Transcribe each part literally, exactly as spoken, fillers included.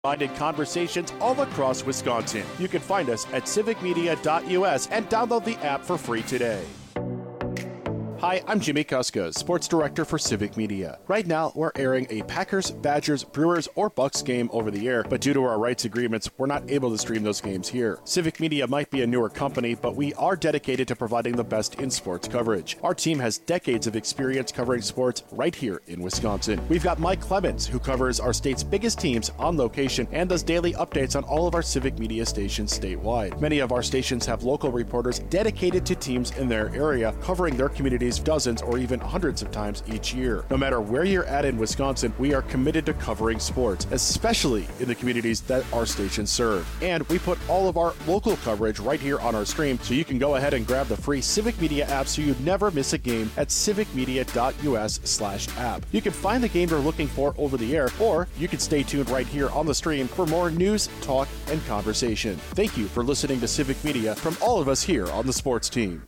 Minded conversations all across Wisconsin. You can find us at civic media dot U S and download the app for free today. Hi, I'm Jimmy Kuska, Sports Director for Civic Media. Right now, we're airing a Packers, Badgers, Brewers, or Bucks game over the air, but due to our rights agreements, we're not able to stream those games here. Civic Media might be a newer company, but we are dedicated to providing the best in sports coverage. Our team has decades of experience covering sports right here in Wisconsin. We've got Mike Clemens, who covers our state's biggest teams on location and does daily updates on all of our Civic Media stations statewide. Many of our stations have local reporters dedicated to teams in their area, covering their communities dozens or even hundreds of times each year. No matter where you're at in Wisconsin, we are committed to covering sports, especially in the communities that our stations serve. And we put all of our local coverage right here on our stream, so you can go ahead and grab the free Civic Media app so you never miss a game at civic media dot U S slash app. You can find the game you're looking for over the air, or you can stay tuned right here on the stream for more news, talk, and conversation. Thank you for listening to Civic Media from all of us here on the sports team.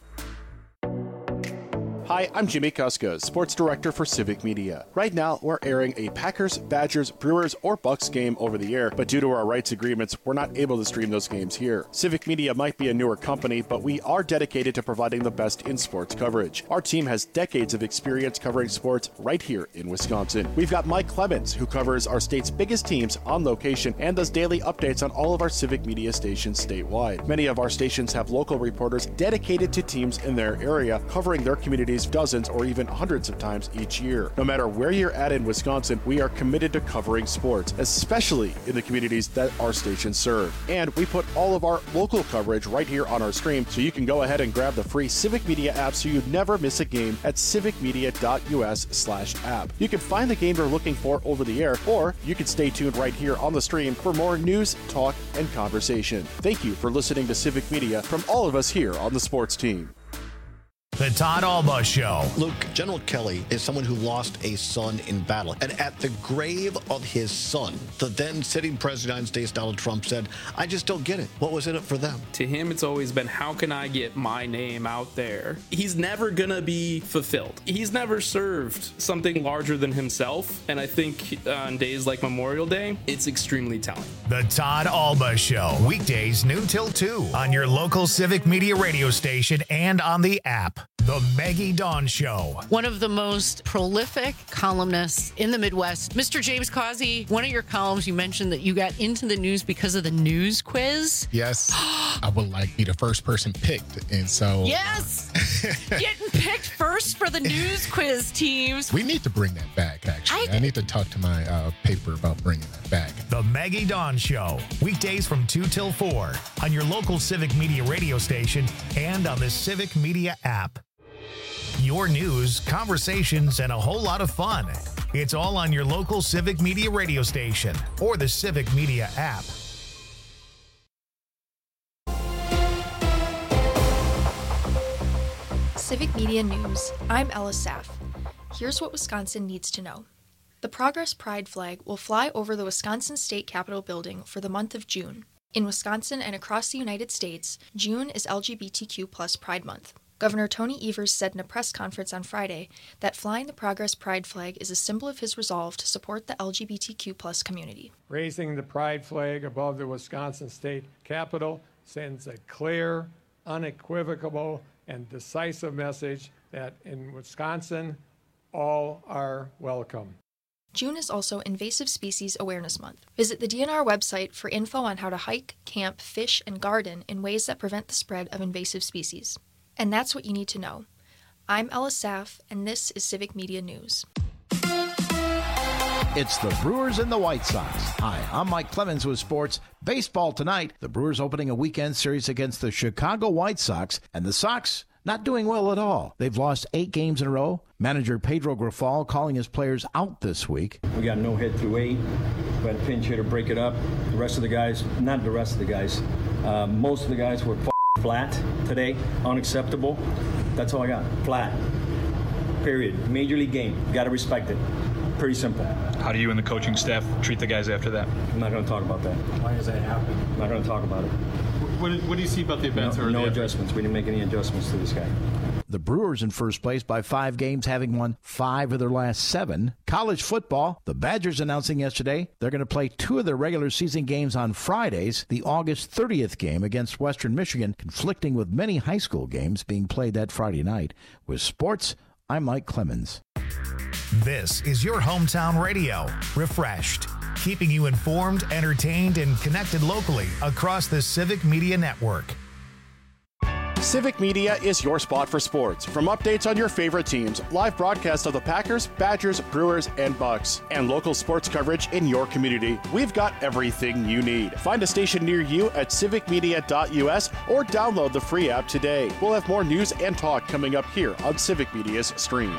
Hi, I'm Jimmy Kuska, Sports Director for Civic Media. Right now, we're airing a Packers, Badgers, Brewers, or Bucks game over the air, but due to our rights agreements, we're not able to stream those games here. Civic Media might be a newer company, but we are dedicated to providing the best in sports coverage. Our team has decades of experience covering sports right here in Wisconsin. We've got Mike Clemens, who covers our state's biggest teams on location and does daily updates on all of our Civic Media stations statewide. Many of our stations have local reporters dedicated to teams in their area, covering their communities dozens or even hundreds of times each year. No matter where you're at in Wisconsin, we are committed to covering sports, especially in the communities that our stations serve. And we put all of our local coverage right here on our stream, so you can go ahead and grab the free Civic Media app so you never miss a game at civic media dot U S slash app. You can find the game you're looking for over the air, or you can stay tuned right here on the stream for more news, talk, and conversation. Thank you for listening to Civic Media from all of us here on the sports team. The Todd Alba Show. Luke, General Kelly is someone who lost a son in battle. And at the grave of his son, the then sitting president of the United States, Donald Trump, said, I just don't get it. What was in it for them? To him, it's always been, how can I get my name out there? He's never going to be fulfilled. He's never served something larger than himself. And I think on days like Memorial Day, it's extremely telling. The Todd Alba Show. Weekdays noon till two on your local Civic Media radio station and on the app. The Maggie Dawn Show. One of the most prolific columnists in the Midwest, Mister James Causey. One of your columns, you mentioned that you got into the news because of the news quiz. Yes. I would like be the first person picked. And so. Yes. Getting picked first for the news quiz teams. We need to bring that back, actually. I, I need to talk to my uh, paper about bringing that back. The Maggie Dawn Show. Weekdays from two till four on your local Civic Media radio station and on the Civic Media app. Your news, conversations, and a whole lot of fun. It's all on your local Civic Media radio station or the Civic Media app. Civic Media News. I'm Ella Saff. Here's what Wisconsin needs to know. The Progress Pride flag will fly over the Wisconsin State Capitol building for the month of June. In Wisconsin and across the United States, June is L G B T Q plus Pride Month. Governor Tony Evers said in a press conference on Friday that flying the Progress Pride flag is a symbol of his resolve to support the L G B T Q plus community. Raising the Pride flag above the Wisconsin State Capitol sends a clear, unequivocal, and decisive message that in Wisconsin, all are welcome. June is also Invasive Species Awareness Month. Visit the D N R website for info on how to hike, camp, fish, and garden in ways that prevent the spread of invasive species. And that's what you need to know. I'm Ella Saff, and this is Civic Media News. It's the Brewers and the White Sox. Hi, I'm Mike Clemens with sports. Baseball tonight. The Brewers opening a weekend series against the Chicago White Sox, and the Sox not doing well at all. They've lost eight games in a row. Manager Pedro Grifol calling his players out this week. We got no hit through eight. We had a pinch hitter break it up. The rest of the guys, not the rest of the guys, uh, most of the guys were flat today, unacceptable. That's all I got, flat, period. Major league game, you got to respect it. Pretty simple. How do you and the coaching staff treat the guys after that? I'm not going to talk about that. Why does that happen? I'm not going to talk about it. What, what do you see about the events? No, or no the adjustments. We didn't make any adjustments to this guy. The Brewers in first place by five games, having won five of their last seven. College football, the Badgers announcing yesterday they're going to play two of their regular season games on Fridays. The August thirtieth game against Western Michigan, conflicting with many high school games being played that Friday night. With sports, I'm Mike Clemens. This is your hometown radio, Refreshed, keeping you informed, entertained, and connected locally across the Civic Media Network. Civic Media is your spot for sports. From updates on your favorite teams, live broadcasts of the Packers, Badgers, Brewers, and Bucks, and local sports coverage in your community, we've got everything you need. Find a station near you at civic media dot u s or download the free app today. We'll have more news and talk coming up here on Civic Media's stream.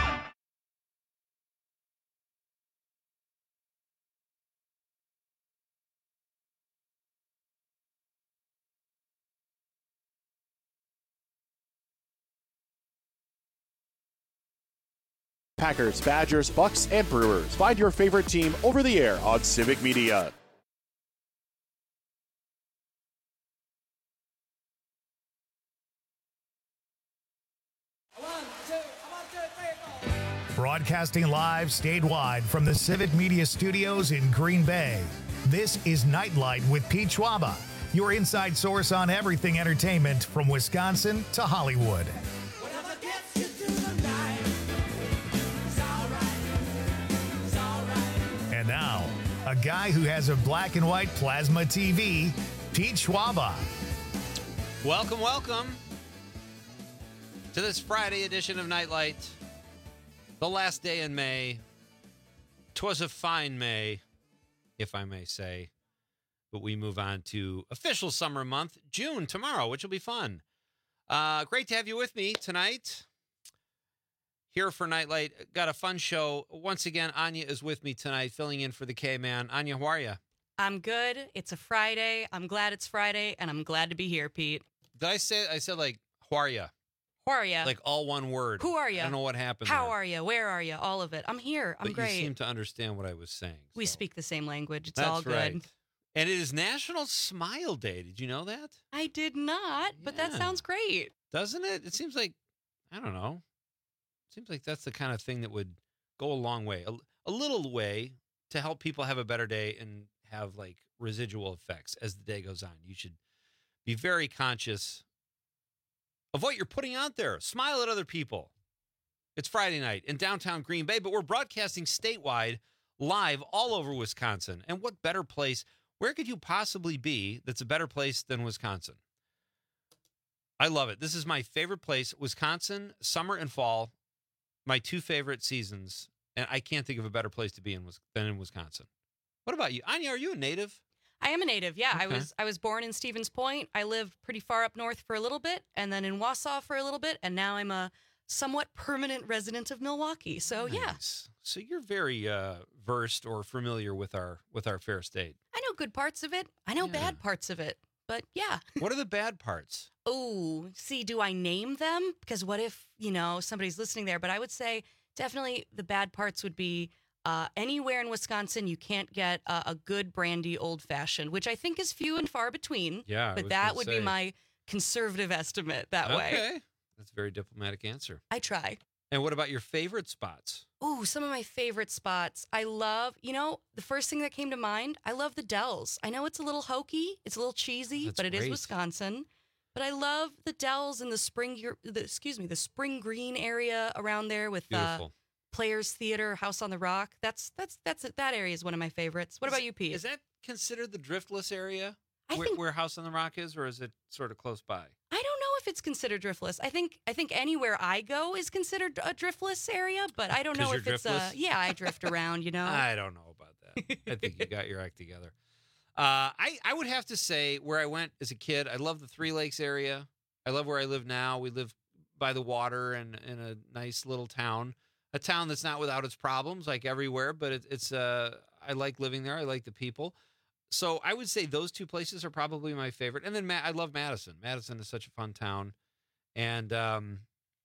Packers, Badgers, Bucks, and Brewers. Find your favorite team over the air on Civic Media. Broadcasting live statewide from the Civic Media Studios in Green Bay. This is Nightlight with Pete Schwaba, your inside source on everything entertainment from Wisconsin to Hollywood. And now, a guy who has a black and white plasma T V, Pete Schwaba. Welcome, welcome to this Friday edition of Nightlight. The last day in May. 'Twas a fine May, if I may say. But we move on to official summer month, June, tomorrow, which will be fun. Uh, great to have you with me tonight. Here for Nightlight. Got a fun show. Once again, Anya is with me tonight, filling in for the K-Man. Anya, how are you? I'm good. It's a Friday. I'm glad it's Friday, and I'm glad to be here, Pete. Did I say, I said like, how are you? How are you? Like all one word. Who are you? I don't know what happened How there. are you? Where are you? All of it. I'm here. I'm but great. You seem to understand what I was saying. We speak the same language. It's That's all good. Right. And it is National Smile Day. Did you know that? I did not, but that Yeah. sounds great. Doesn't it? It seems like, I don't know. Seems like that's the kind of thing that would go a long way, a, a little way to help people have a better day and have like residual effects as the day goes on. You should be very conscious of what you're putting out there. Smile at other people. It's Friday night in downtown Green Bay, but we're broadcasting statewide, live all over Wisconsin. And what better place? Where could you possibly be that's a better place than Wisconsin? I love it. This is my favorite place. Wisconsin, summer and fall. My two favorite seasons, and I can't think of a better place to be in than in Wisconsin. What about you, Anya? Are you a native? I am a native. Yeah, Okay. I was. I was born in Stevens Point. I lived pretty far up north for a little bit, and then in Wausau for a little bit, and now I'm a somewhat permanent resident of Milwaukee. So Nice. yeah, So you're very uh, versed or familiar with our with our fair state. I know good parts of it. I know bad parts of it. But yeah. What are the bad parts? Oh, see, do I name them? Because what if, you know, somebody's listening there? But I would say definitely the bad parts would be uh, anywhere in Wisconsin you can't get uh, a good brandy old fashioned, which I think is few and far between. Yeah, I But was that gonna would say. be my conservative estimate that way. Okay, that's a very diplomatic answer. I try. And what about your favorite spots? Ooh, some of my favorite spots. I love, you know, the first thing that came to mind, I love the Dells. I know it's a little hokey, it's a little cheesy, That's but it is great. Wisconsin. But I love the Dells and the spring, the, excuse me, the Spring Green area around there with uh, Beautiful. Players Theater, House on the Rock. That's that's that's it. That area is one of my favorites. What Is- about you, Pete? Is that considered the driftless area? I where, think- where House on the Rock is, or is it sort of close by? I don't know if it's considered driftless. I think I think anywhere I go is considered a driftless area, but I don't 'Cause know you're if it's a driftless? yeah. I drift around, you know. I don't know about that. I think you got your act together. Uh, I, I would have to say where I went as a kid, I love the Three Lakes area. I love where I live now. We live by the water and in a nice little town, a town that's not without its problems like everywhere, but it, it's, uh, I like living there. I like the people. So I would say those two places are probably my favorite. And then Ma- I love Madison. Madison is such a fun town. And, um,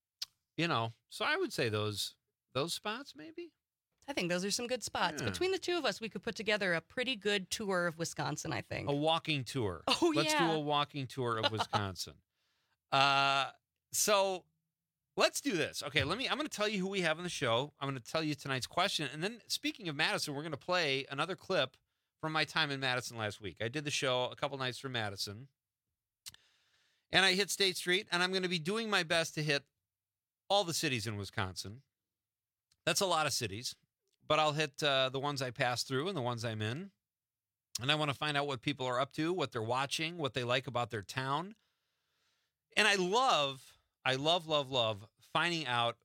you know, so I would say those, those spots maybe. I think those are some good spots. Yeah. Between the two of us, we could put together a pretty good tour of Wisconsin, I think. A walking tour. Oh, Let's yeah. do a walking tour of Wisconsin. uh, so let's do this. Okay, let me. I'm going to tell you who we have on the show. I'm going to tell you tonight's question, and then speaking of Madison, we're going to play another clip from my time in Madison last week. I did the show a couple nights from Madison, and I hit State Street, and I'm going to be doing my best to hit all the cities in Wisconsin. That's a lot of cities, but I'll hit uh, the ones I pass through and the ones I'm in. And I want to find out what people are up to, what they're watching, what they like about their town. And I love, I love, love, love finding out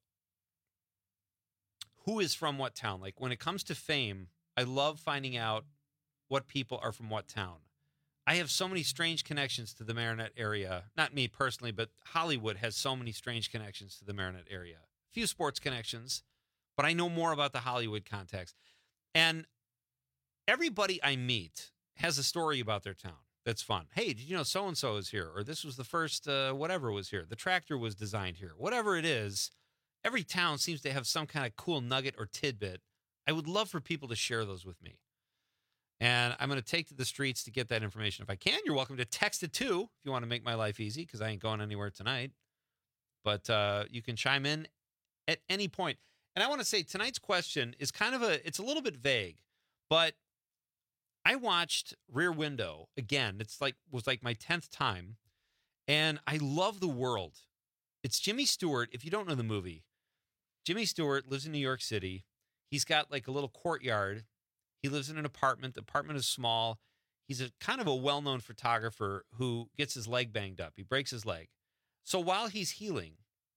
who is from what town. Like when it comes to fame, I love finding out what people are from what town. I have so many strange connections to the Marinette area. Not me personally, but Hollywood has so many strange connections to the Marinette area. Few sports connections, but I know more about the Hollywood context. And everybody I meet has a story about their town that's fun. Hey, did you know so-and-so is here? Or this was the first uh, whatever was here. The tractor was designed here. Whatever it is, every town seems to have some kind of cool nugget or tidbit. I would love for people to share those with me. And I'm going to take to the streets to get that information. If I can, you're welcome to text it too if you want to make my life easy, because I ain't going anywhere tonight. But uh, you can chime in at any point. And I want to say tonight's question is kind of a, it's a little bit vague, but I watched Rear Window again. It's like was like my tenth time, and I love the world. It's Jimmy Stewart. If you don't know the movie, Jimmy Stewart lives in New York City. He's got like a little courtyard. He lives in an apartment. The apartment is small. He's a kind of a well-known photographer who gets his leg banged up. He breaks his leg. So while he's healing,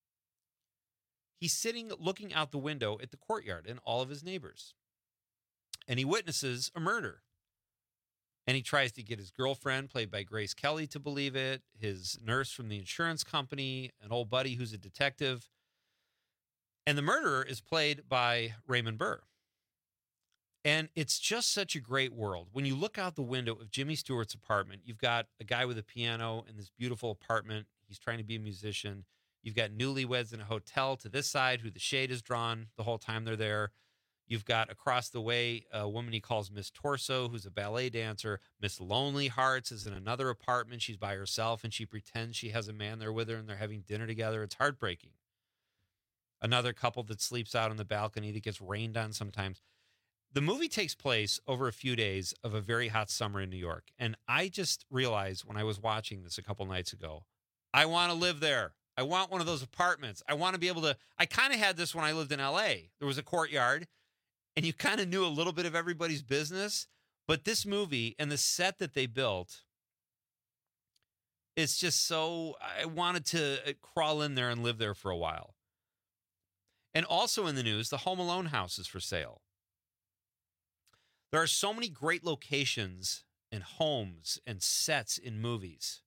he's sitting looking out the window at the courtyard and all of his neighbors. And he witnesses a murder. And he tries to get his girlfriend, played by Grace Kelly, to believe it, his nurse from the insurance company, an old buddy who's a detective. And the murderer is played by Raymond Burr. And it's just such a great world. When you look out the window of Jimmy Stewart's apartment, you've got a guy with a piano in this beautiful apartment. He's trying to be a musician. You've got newlyweds in a hotel to this side who the shade is drawn the whole time they're there. You've got across the way a woman he calls Miss Torso, who's a ballet dancer. Miss Lonely Hearts is in another apartment. She's by herself, and she pretends she has a man there with her, and they're having dinner together. It's heartbreaking. Another couple that sleeps out on the balcony that gets rained on sometimes. The movie takes place over a few days of a very hot summer in New York. And I just realized when I was watching this a couple nights ago, I want to live there. I want one of those apartments. I want to be able to, I kind of had this when I lived in L A. There was a courtyard and you kind of knew a little bit of everybody's business. But this movie and the set that they built, it's just so, I wanted to crawl in there and live there for a while. And also in the news, the Home Alone house is for sale. There are so many great locations and homes and sets in movies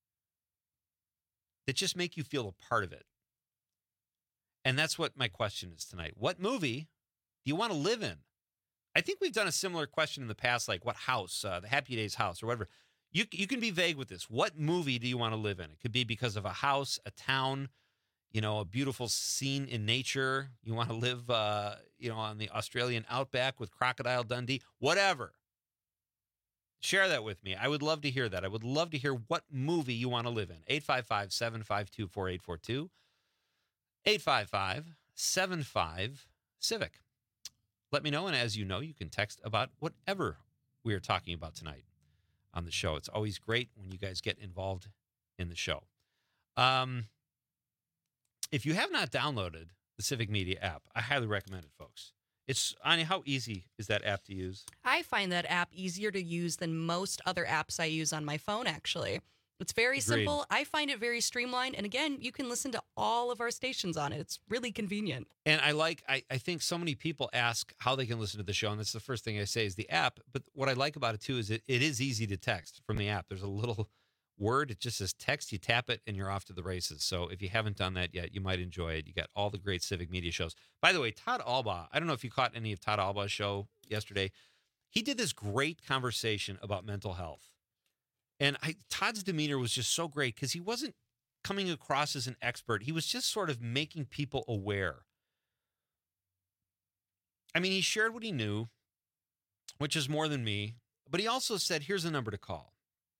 that just make you feel a part of it. And that's what my question is tonight. What movie do you want to live in? I think we've done a similar question in the past, like what house, uh, the Happy Days house or whatever. You, you can be vague with this. What movie do you want to live in? It could be because of a house, a town, you know, a beautiful scene in nature. You want to live, uh, you know, on the Australian outback with Crocodile Dundee, whatever. Share that with me. I would love to hear that. I would love to hear what movie you want to live in. eight five five, seven five two, four eight four two. eight five five, seven five, Civic. Let me know. And as you know, you can text about whatever we are talking about tonight on the show. It's always great when you guys get involved in the show. Um, If you have not downloaded the Civic Media app, I highly recommend it, folks. It's, Anya, how easy is that app to use? I find that app easier to use than most other apps I use on my phone, actually. It's very Agreed. simple. I find it very streamlined. And again, you can listen to all of our stations on it. It's really convenient. And I like, I, I think so many people ask how they can listen to the show. And that's the first thing I say is the app. But what I like about it, too, is it, it is easy to text from the app. There's a little word. It just says text. You tap it and you're off to the races. So if you haven't done that yet, you might enjoy it. You got all the great Civic Media shows. By the way, Todd Albaugh, I don't know if you caught any of Todd Albaugh's show yesterday. He did this great conversation about mental health. And I, Todd's demeanor was just so great because he wasn't coming across as an expert. He was just sort of making people aware. I mean, he shared what he knew, which is more than me. But he also said, here's a number to call.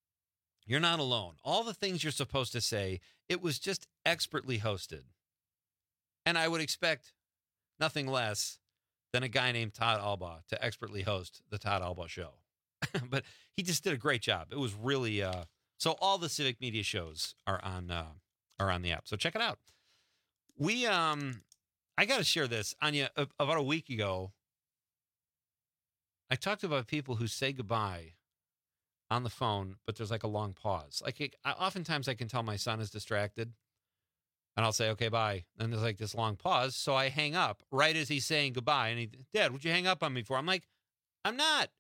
You're not alone. All the things you're supposed to say, it was just expertly hosted. And I would expect nothing less than a guy named Todd Albaugh to expertly host the Todd Albaugh Show. But he just did a great job. It was really uh, so. All the Civic Media shows are on uh, are on the app, so check it out. We um, I got to share this, Anya. About a week ago, I talked about people who say goodbye on the phone, but there's like a long pause. Like it, I, oftentimes, I can tell my son is distracted. And I'll say, okay, bye. And there's like this long pause. So I hang up right as he's saying goodbye. And he, Dad, would you hang up on me for? I'm like, I'm not.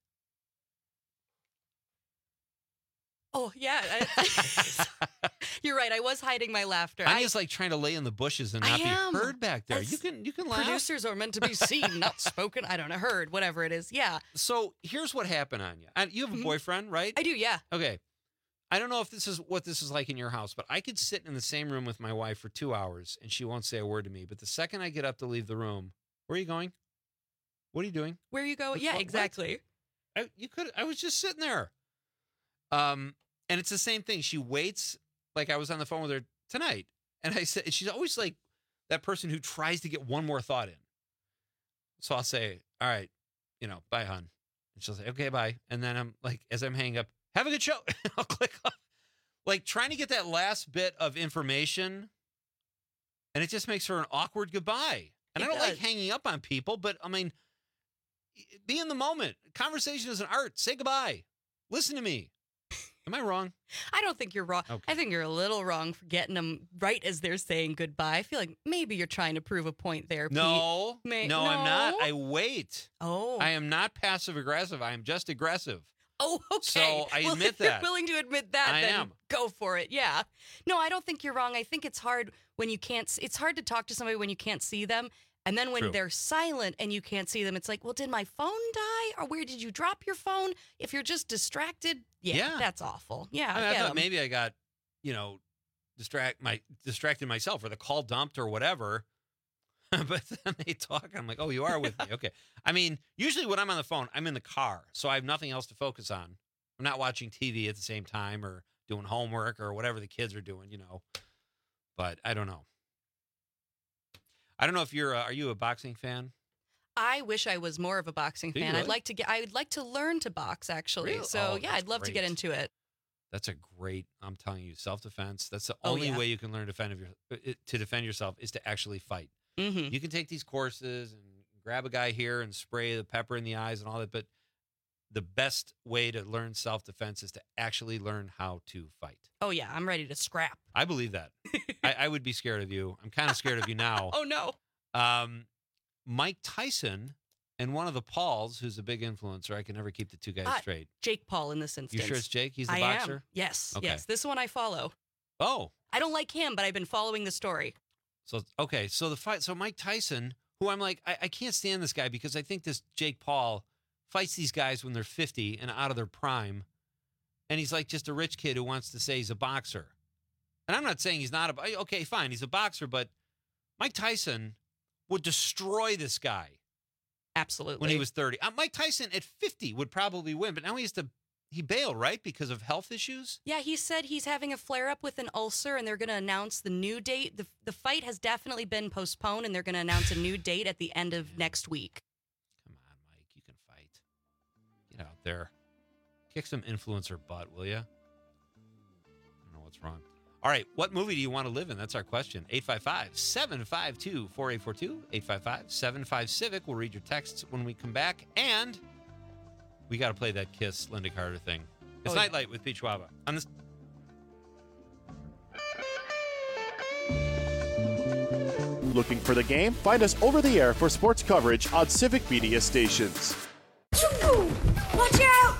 Oh, yeah. You're right. I was hiding my laughter. I'm I, just like trying to lay in the bushes and I not am. be heard back there. That's- You can you can laugh. Producers are meant to be seen, not spoken. I don't know, heard, whatever it is. Yeah. So here's what happened, Anya. And you have a Mhm. boyfriend, right? I do, yeah. Okay. I don't know if this is what this is like in your house, but I could sit in the same room with my wife for two hours and she won't say a word to me. But the second I get up to leave the room, where are you going? What are you doing? Where you go? What- Yeah, what- exactly. I, you could. I was just sitting there. Um, and it's the same thing. She waits. Like I was on the phone with her tonight, and I said she's always like that person who tries to get one more thought in. So I'll say, "All right, you know, bye, hon," and she'll say, "Okay, bye." And then I'm like, as I'm hanging up, "Have a good show." I'll click off, like trying to get that last bit of information, and it just makes her an awkward goodbye. And It I don't does. like hanging up on people, but I mean, be in the moment. Conversation is an art. Say goodbye. Listen to me. Am I wrong? I don't think you're wrong. Okay. I think you're a little wrong for getting them right as they're saying goodbye. I feel like maybe you're trying to prove a point there, Pete. No, May- no, I'm not. no? I wait. Oh. I am not passive aggressive. I am just aggressive. Oh, okay. So I well, admit if you're that. willing to admit that, I then am. go for it. Yeah. No, I don't think you're wrong. I think it's hard when you can't. s- It's hard to talk to somebody when you can't see them, and then when True. they're silent and you can't see them, it's like, well, did my phone die, or where did you drop your phone? If you're just distracted, yeah, Yeah. that's awful. Yeah, I, mean, I I get thought 'em. maybe I got, you know, distract my distracted myself or the call dumped or whatever. But then they talk, and I'm like, oh, you are with me. Okay. I mean, usually when I'm on the phone, I'm in the car, so I have nothing else to focus on. I'm not watching T V at the same time or doing homework or whatever the kids are doing, you know. But I don't know. I don't know if you're. Uh, are you a boxing fan? I wish I was more of a boxing Do you fan. I'd really? like to get. I would like to learn to box, actually. Really? So Oh, yeah, that's I'd love to get great. into it. That's a great. I'm telling you, self defense. That's the Oh, only yeah. way you can learn to defend of your, uh, to defend yourself is to actually fight. Mm-hmm. You can take these courses and grab a guy here and spray the pepper in the eyes and all that, but the best way to learn self defense is to actually learn how to fight. Oh yeah, I'm ready to scrap. I believe that. I, I would be scared of you. I'm kind of scared of you now. Oh no. Um, Mike Tyson and one of the Pauls, who's a big influencer. I can never keep the two guys Ah, straight. Jake Paul in this You instance. sure it's Jake? He's the I boxer? am. Yes. Okay. Yes. This one I follow. Oh, I don't like him, but I've been following the story. so okay. So the fight. So Mike Tyson, who I'm like, I, I can't stand this guy because I think this Jake Paul fights these guys when they're fifty and out of their prime, and he's like just a rich kid who wants to say he's a boxer. And I'm not saying he's not a. Okay, fine, he's a boxer, but Mike Tyson would destroy this guy Absolutely. when he was thirty. Uh, Mike Tyson at fifty would probably win, but now he has to. He bailed, right, because of health issues. Yeah, he said he's having a flare up with an ulcer, and they're going to announce the new date. The the fight has definitely been postponed, and they're going to announce a new date at the end of next week. Come on, Mike, you can fight. Get out there, kick some influencer butt, will you? I don't know what's wrong. All right, what movie do you want to live in? That's our question. eight five five, seven five two, four eight four two, eight five five, seven five Civic. We'll read your texts when we come back, and we got to play that Kiss Linda Carter thing. It's Oh, yeah. Nightlight with Pete Schwaba on this. Looking for the game? Find us over the air for sports coverage on Civic Media stations. Watch out!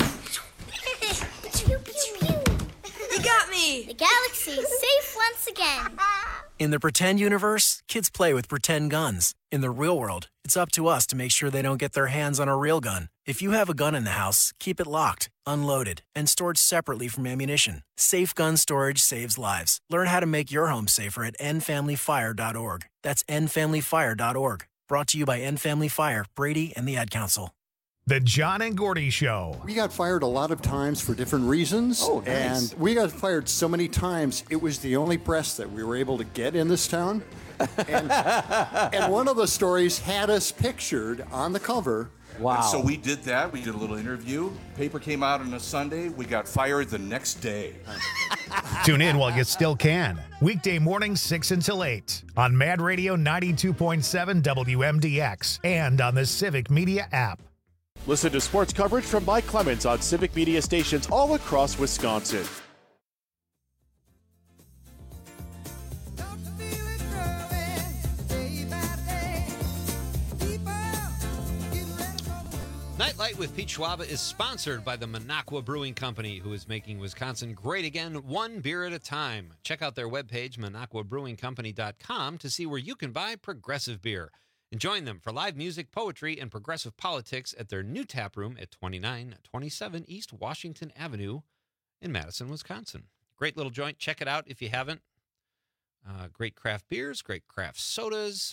You got me! The galaxy is safe once again. In the pretend universe, kids play with pretend guns. In the real world, it's up to us to make sure they don't get their hands on a real gun. If you have a gun in the house, keep it locked, unloaded, and stored separately from ammunition. Safe gun storage saves lives. Learn how to make your home safer at end family fire dot org. That's end family fire dot org. Brought to you by End Family Fire, Brady, and the Ad Council. The John and Gordy Show. We got fired a lot of times for different reasons. Oh, nice. And we got fired so many times, it was the only press that we were able to get in this town. And, and one of the stories had us pictured on the cover. Wow. And so we did that. We did a little interview. Paper came out on a Sunday. We got fired the next day. Tune in while you still can. Weekday mornings, six until eight on Mad Radio ninety-two point seven W M D X and on the Civic Media app. Listen to sports coverage from Mike Clemens on Civic Media stations all across Wisconsin. Nightlight with Pete Schwaba is sponsored by the Minocqua Brewing Company, who is making Wisconsin great again, one beer at a time. Check out their webpage, minocqua brewing company dot com, to see where you can buy progressive beer. And join them for live music, poetry, and progressive politics at their new tap room at twenty-nine twenty-seven East Washington Avenue in Madison, Wisconsin. Great little joint. Check it out if you haven't. Uh, great craft beers, great craft sodas.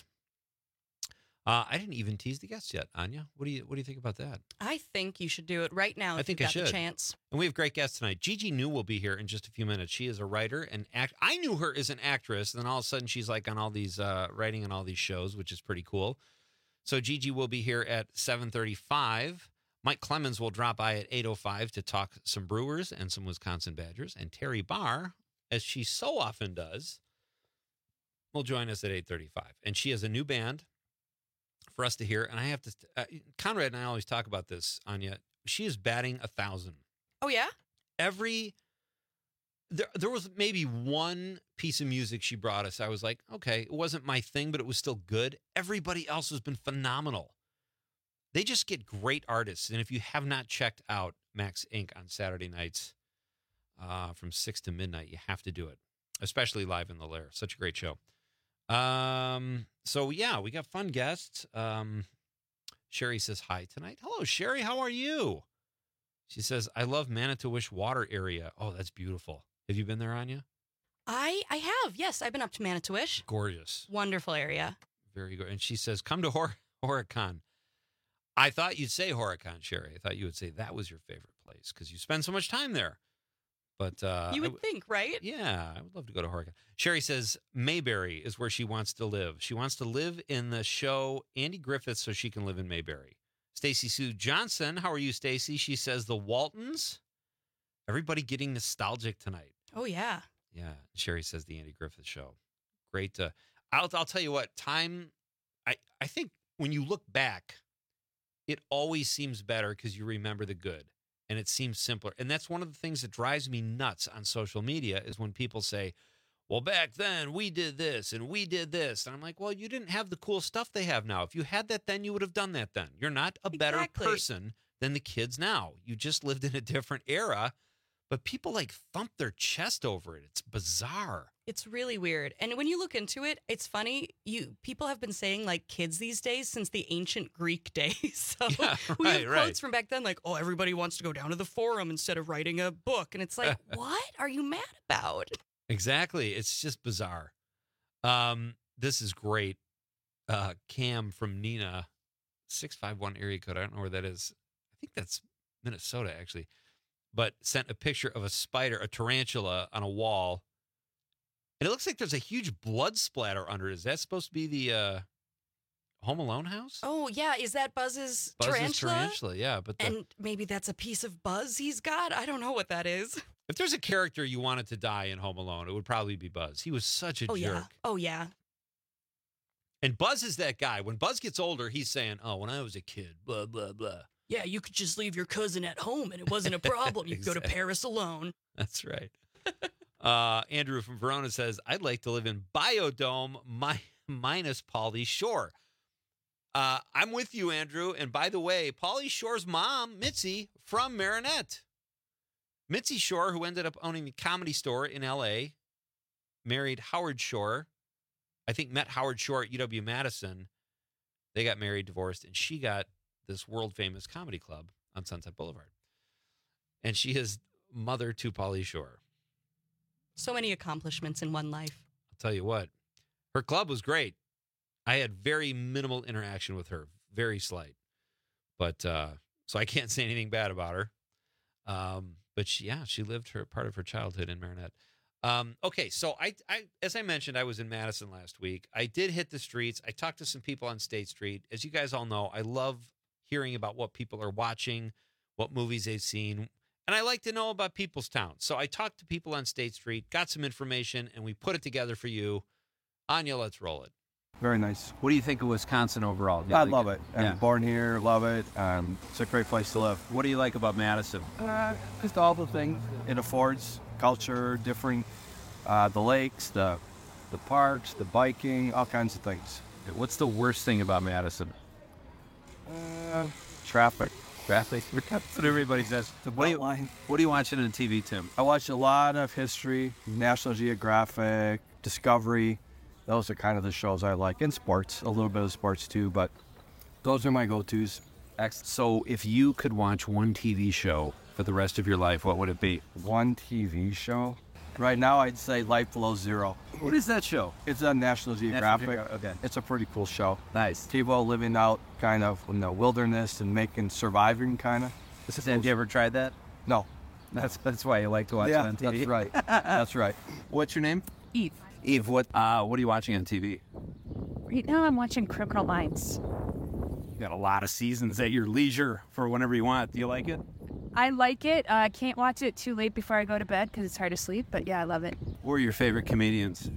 Uh, I didn't even tease the guests yet, Anya. What do you What do you think about that? I think you should do it right now. I if think you've I got should. The chance. And we have great guests tonight. Gigi New will be here in just a few minutes. She is a writer and act. I knew her as an actress, and then all of a sudden she's like on all these uh, writing on all these shows, which is pretty cool. So Gigi will be here at seven thirty-five. Mike Clemens will drop by at eight oh five to talk some Brewers and some Wisconsin Badgers. And Terry Barr, as she so often does, will join us at eight thirty-five. And she has a new band for us to hear. And I have to, uh, Conrad and I always talk about this, Anya. She is batting a thousand. Oh, yeah? Every, there, there was maybe one piece of music she brought us. I was like, okay, it wasn't my thing, but it was still good. Everybody else has been phenomenal. They just get great artists. And if you have not checked out Max Incorporated on Saturday nights uh, from six to midnight, you have to do it, especially live in the Lair. Such a great show. Um, so yeah, we got fun guests. Um, Sherry says hi tonight. Hello, Sherry. How are you? She says, I love Manitowish water area. Oh, that's beautiful. Have you been there, Anya? I I have. Yes, I've been up to Manitowish. Gorgeous. Wonderful area. Very good. And she says, come to Hor- Horicon. I thought you'd say Horicon, Sherry. I thought you would say that was your favorite place because you spend so much time there. But uh, you would w- think, right? Yeah, I would love to go to Horicon. Sherry says Mayberry is where she wants to live. She wants to live in the show Andy Griffith so she can live in Mayberry. Stacy Sue Johnson, how are you, Stacy? She says the Waltons. Everybody getting nostalgic tonight. Oh, yeah. Yeah. Sherry says the Andy Griffith show. Great. Uh, I'll, I'll tell you what, time, I, I think when you look back, it always seems better because you remember the good. And it seems simpler. And that's one of the things that drives me nuts on social media is when people say, well, back then we did this and we did this. And I'm like, well, you didn't have the cool stuff they have now. If you had that then, you would have done that then. You're not a better Exactly. person than the kids now. You just lived in a different era. But people like thump their chest over it. It's bizarre. It's really weird. And when you look into it, it's funny. You people have been saying like kids these days since the ancient Greek days. So Yeah, we have right, quotes right. from back then like, oh, everybody wants to go down to the forum instead of writing a book. And it's like, what are you mad about? Exactly. It's just bizarre. Um, this is great. Uh, Cam from Nina, six five one area code. I don't know where that is. I think that's Minnesota, actually. But sent a picture of a spider, a tarantula on a wall. And it looks like there's a huge blood splatter under it. Is that supposed to be the uh, Home Alone house? Oh, yeah. Is that Buzz's, Buzz's tarantula? tarantula, yeah. But the, And maybe that's a piece of Buzz he's got. I don't know what that is. if there's a character you wanted to die in Home Alone, it would probably be Buzz. He was such a Oh, jerk. yeah. Oh, yeah. And Buzz is that guy. When Buzz gets older, he's saying, oh, when I was a kid, blah, blah, blah. Yeah, you could just leave your cousin at home and it wasn't a problem. You could go to Exactly. Paris alone. That's right. uh, Andrew from Verona says, I'd like to live in Biodome mi- minus Pauly Shore. Uh, I'm with you, Andrew. And by the way, Pauly Shore's mom, Mitzi, from Marinette. Mitzi Shore, who ended up owning the Comedy Store in L A, married Howard Shore. I think met Howard Shore at U W-Madison. They got married, divorced, and she got this world-famous comedy club on Sunset Boulevard. And she is mother to Pauly Shore. So many accomplishments in one life. I'll tell you what, her club was great. I had very minimal interaction with her, very slight. But uh, so I can't say anything bad about her. Um, but she, yeah, she lived her part of her childhood in Marinette. Um, okay, so I, I, as I mentioned, I was in Madison last week. I did hit the streets. I talked to some people on State Street. As you guys all know, I love hearing about what people are watching, what movies they've seen, and I like to know about people's towns. So I talked to people on State Street, got some information, and we put it together for you. Anya, let's roll it. Very nice. What do you think of Wisconsin overall? I like love it. I'm Yeah. born here, love it. Um, it's a great place to live. What do you like about Madison? Uh, just all the things it affords, culture, different, uh, the lakes, the the parks, the biking, all kinds of things. What's the worst thing about Madison? Uh, traffic. Traffic. That's what everybody says. What are, you, what are you watching on T V, Tim? I watch a lot of history, National Geographic, Discovery. Those are kind of the shows I like. And sports, a little bit of sports too, but those are my go-tos. So if you could watch one T V show for the rest of your life, what would it be? One T V show? Right now, I'd say Life Below Zero. What is that show? It's on National Geographic. National Geographic, okay. It's a pretty cool show. Nice. People living out kind of in the wilderness and making, surviving kind of. Have you ever tried that? No. That's that's why you like to watch Yeah, it on T V. that's right. That's right. What's your name? Eve. Eve, what uh, what are you watching on T V? Right now I'm watching Criminal Minds. You got a lot of seasons at your leisure for whenever you want. Do you like it? I like it. I uh, can't watch it too late before I go to bed because it's hard to sleep, but yeah, I love it. Who are your favorite comedians?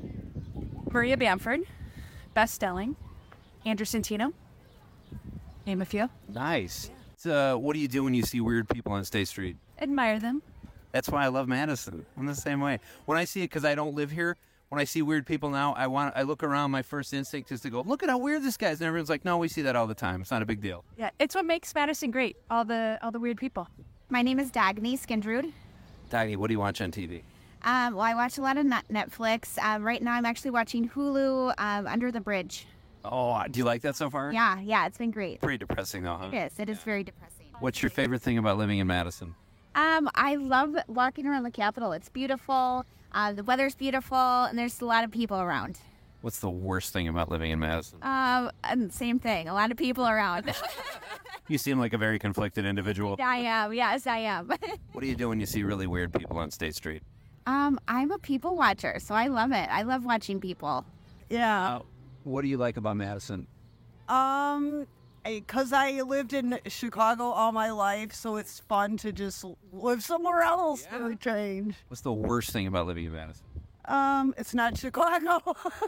Maria Bamford, Beth Stelling, Andrew Santino, name a few. Nice. So, uh, what do you do when you see weird people on State Street? Admire them. That's why I love Madison. I'm the same way. When I see it, because I don't live here, when I see weird people now, I want I look around. My first instinct is to go, look at how weird this guy is. And everyone's like, no, we see that all the time. It's not a big deal. Yeah, it's what makes Madison great. All the all the weird people. My name is Dagny Skindrud. Dagny, what do you watch on T V? Um, well, I watch a lot of Netflix. Um, right now, I'm actually watching Hulu, um, Under the Bridge. Oh, do you like that so far? Yeah, yeah, it's been great. Pretty depressing, though, huh? It is. It is very depressing. What's your favorite thing about living in Madison? Um, I love walking around the Capitol. It's beautiful. Uh, the weather's beautiful, and there's a lot of people around. What's the worst thing about living in Madison? Um, and same thing. A lot of people around. You seem like a very conflicted individual. I am. Yes, I am. What do you do when you see really weird people on State Street? um, I'm a people watcher, so I love it. I love watching people. Yeah. Uh, what do you like about Madison? Um, because I lived in Chicago all my life, so it's fun to just live somewhere else for a change. What's the worst thing about living in Madison? Um, it's not Chicago.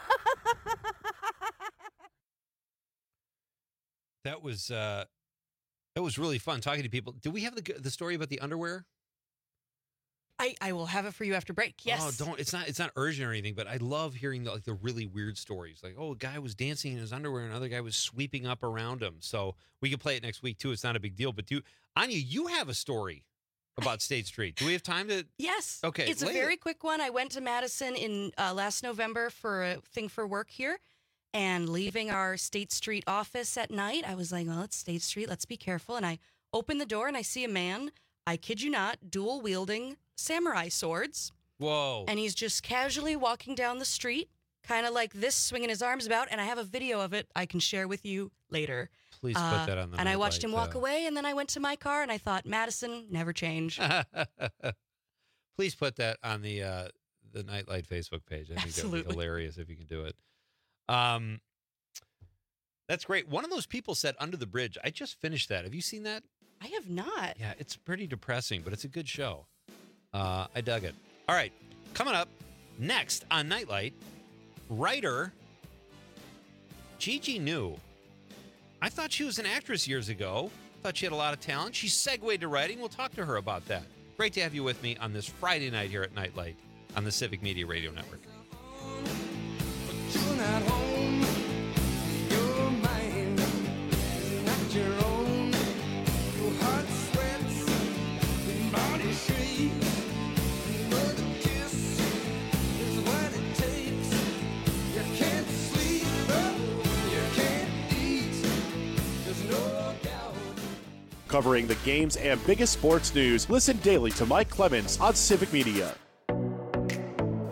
That was uh, that was really fun talking to people. Do we have the the story about the underwear? I, I will have it for you after break. Yes. Oh, don't. It's not. It's not urgent or anything. But I love hearing the, like the really weird stories. Like, oh, a guy was dancing in his underwear, and another guy was sweeping up around him. So we can play it next week too. It's not a big deal. But do Anya, you have a story about State Street. Do we have time to? Yes. Okay. It's a very it. quick one. I went to Madison in uh, last November for a thing for work here, and leaving our State Street office at night, I was like, well, it's State Street. Let's be careful. And I open the door and I see a man. I kid you not, dual wielding samurai swords. Whoa. And he's just casually walking down the street, kind of like this, swinging his arms about. And I have a video of it I can share with you later. Please put Uh, that on the And I watched him walk uh, away, and then I went to my car, and I thought, Madison, never change. Please put that on the uh, the Nightlight Facebook page. I think that would be Absolutely. hilarious if you can do it. Um, that's great. One of those people said Under the Bridge. I just finished that. Have you seen that? I have not. Yeah, it's pretty depressing, but it's a good show. Uh, I dug it. All right, coming up next on Nightlight, writer Gigi New. I thought she was an actress years ago. Thought she had a lot of talent. She segued to writing. We'll talk to her about that. Great to have you with me on this Friday night here at Nightlight on the Civic Media Radio Network. You're not home. Your mind is not your own. Your heart sweats, your body shakes. Another kiss is what it takes. You can't sleep, you can't eat. There's no doubt. Covering the games and biggest sports news, listen daily to Mike Clemens on Civic Media.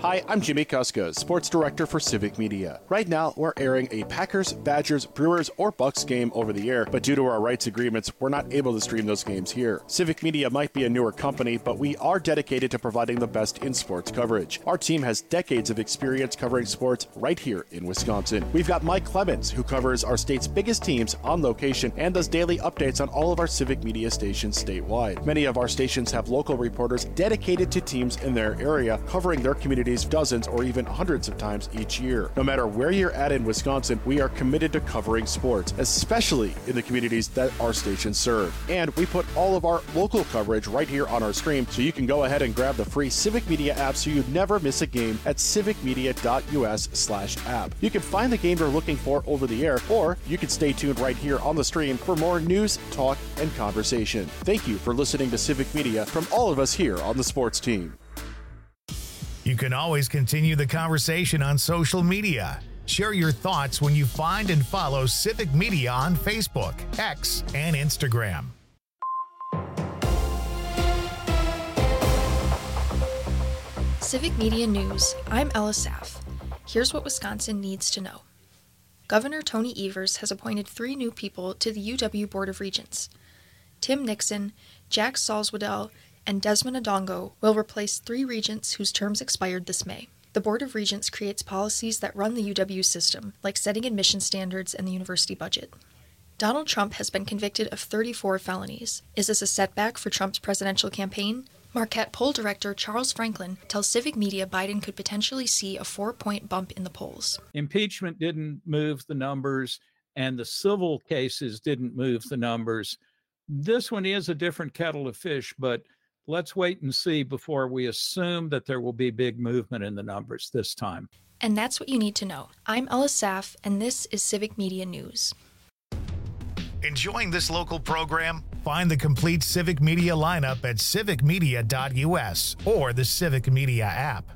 Hi, I'm Jimmy Kuskos, Sports Director for Civic Media. Right now, we're airing a Packers, Badgers, Brewers, or Bucks game over the air, but due to our rights agreements, we're not able to stream those games here. Civic Media might be a newer company, but we are dedicated to providing the best in sports coverage. Our team has decades of experience covering sports right here in Wisconsin. We've got Mike Clemens, who covers our state's biggest teams on location and does daily updates on all of our Civic Media stations statewide. Many of our stations have local reporters dedicated to teams in their area, covering their communities dozens or even hundreds of times each year. No matter where you're at in Wisconsin, we are committed to covering sports, especially in the communities that our stations serve. And we put all of our local coverage right here on our stream, so you can go ahead and grab the free Civic Media app so you never miss a game at civicmedia.us slash app. You can find the game you're looking for over the air, or you can stay tuned right here on the stream for more news, talk, and conversation. Thank you for listening to Civic Media from all of us here on the sports team. You can always continue the conversation on social media. Share your thoughts when you find and follow Civic Media on Facebook, X, and Instagram. Civic Media News. I'm Ella Saff. Here's what Wisconsin needs to know. Governor Tony Evers has appointed three new people to the U W Board of Regents. Tim Nixon, Jack Salzwedel, and Desmond Adongo will replace three regents whose terms expired this May. The Board of Regents creates policies that run the U W system, like setting admission standards and the university budget. Donald Trump has been convicted of thirty-four felonies. Is this a setback for Trump's presidential campaign? Marquette poll director Charles Franklin tells Civic Media Biden could potentially see a four-point bump in the polls. Impeachment didn't move the numbers, and the civil cases didn't move the numbers. This one is a different kettle of fish, but let's wait and see before we assume that there will be big movement in the numbers this time. And that's what you need to know. I'm Ella Saff, and this is Civic Media News. Enjoying this local program? Find the complete Civic Media lineup at civic media dot u s or the Civic Media app.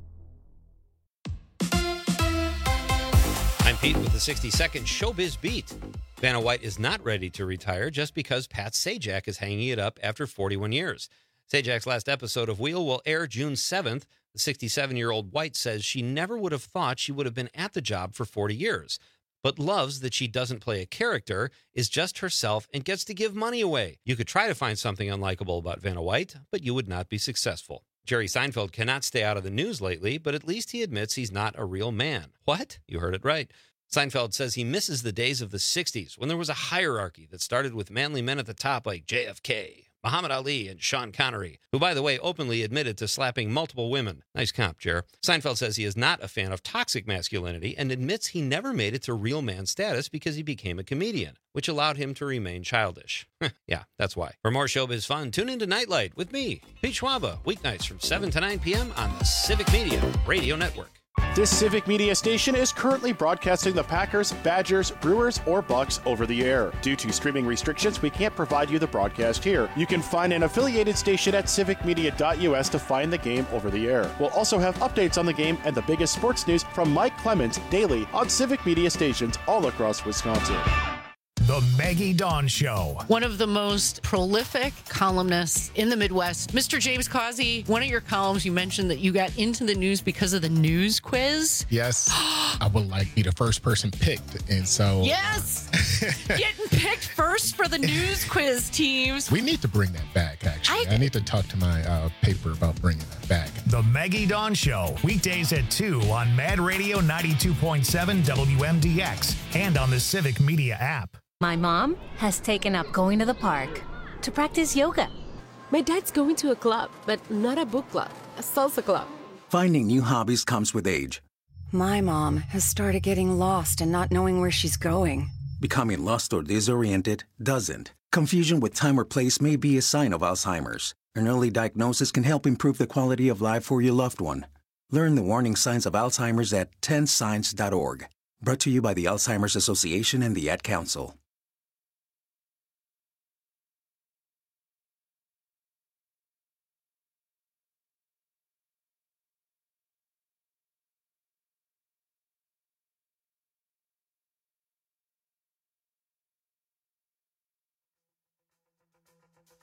I'm Pete with the sixty-second Showbiz Beat. Vanna White is not ready to retire just because Pat Sajak is hanging it up after forty-one years. Sajak's last episode of Wheel will air June seventh. The sixty-seven-year-old White says she never would have thought she would have been at the job for forty years, but loves that she doesn't play a character, is just herself, and gets to give money away. You could try to find something unlikable about Vanna White, but you would not be successful. Jerry Seinfeld cannot stay out of the news lately, but at least he admits he's not a real man. What? You heard it right. Seinfeld says he misses the days of the sixties when there was a hierarchy that started with manly men at the top like J F K, Muhammad Ali, and Sean Connery, who, by the way, openly admitted to slapping multiple women. Nice comp, Jer. Seinfeld says he is not a fan of toxic masculinity and admits he never made it to real man status because he became a comedian, which allowed him to remain childish. Yeah, that's why. For more showbiz fun, tune into Nightlight with me, Pete Schwaba, weeknights from seven to nine p.m. on the Civic Media Radio Network. This Civic Media station is currently broadcasting the Packers, Badgers, Brewers, or Bucks over the air. Due to streaming restrictions, we can't provide you the broadcast here. You can find an affiliated station at civic media dot u s to find the game over the air. We'll also have updates on the game and the biggest sports news from Mike Clemens daily on Civic Media stations all across Wisconsin. The Maggie Dawn Show. One of the most prolific columnists in the Midwest, Mister James Causey. One of your columns, you mentioned that you got into the news because of the news quiz. Yes, I would like to be the first person picked, and so yes, getting picked first for the news quiz teams. We need to bring that back. Actually, I, I need to talk to my uh, paper about bringing that back. The Maggie Dawn Show, weekdays at two on Mad Radio ninety-two point seven W M D X and on the Civic Media app. My mom has taken up going to the park to practice yoga. My dad's going to a club, but not a book club, a salsa club. Finding new hobbies comes with age. My mom has started getting lost and not knowing where she's going. Becoming lost or disoriented doesn't. Confusion with time or place may be a sign of Alzheimer's. An early diagnosis can help improve the quality of life for your loved one. Learn the warning signs of Alzheimer's at ten signs dot org. Brought to you by the Alzheimer's Association and the Ad Council.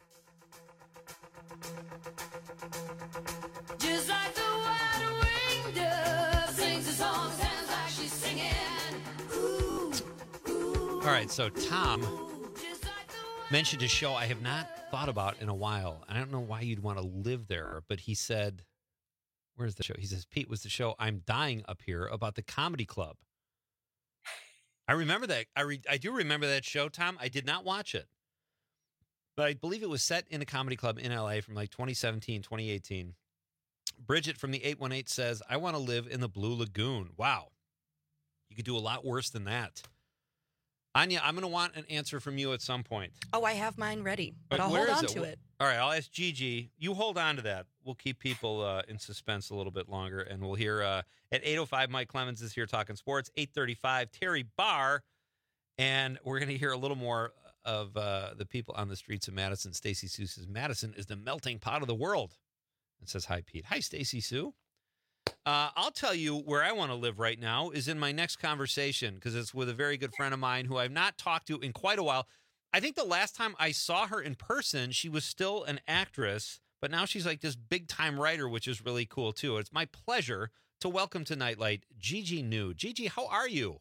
Just like the wide wing All right, so Tom mentioned a show I have not thought about in a while. I don't know why you'd want to live there, but he said, where's the show? He says, Pete, was the show I'm Dying Up Here about the comedy club. I remember that. I, re- I do remember that show, Tom. I did not watch it, but I believe it was set in a comedy club in L A from like twenty seventeen, twenty eighteen. Bridget from the eight one eight says, I want to live in the Blue Lagoon. Wow. You could do a lot worse than that. Anya, I'm going to want an answer from you at some point. Oh, I have mine ready, but, But I'll where hold is on to it? it. All right, I'll ask Gigi. You hold on to that. We'll keep people uh, in suspense a little bit longer, and we'll hear uh, at eight oh five, Mike Clemens is here talking sports. eight thirty-five, Terry Barr, and we're going to hear a little more of uh, the people on the streets of Madison. Stacy Sue says, Madison is the melting pot of the world. And says, hi, Pete. Hi, Stacy Sue. Uh, I'll tell you where I want to live right now is in my next conversation because it's with a very good friend of mine who I've not talked to in quite a while. I think the last time I saw her in person, she was still an actress, but now she's like this big-time writer, which is really cool, too. It's my pleasure to welcome to Nightlight Gigi New. Gigi, how are you?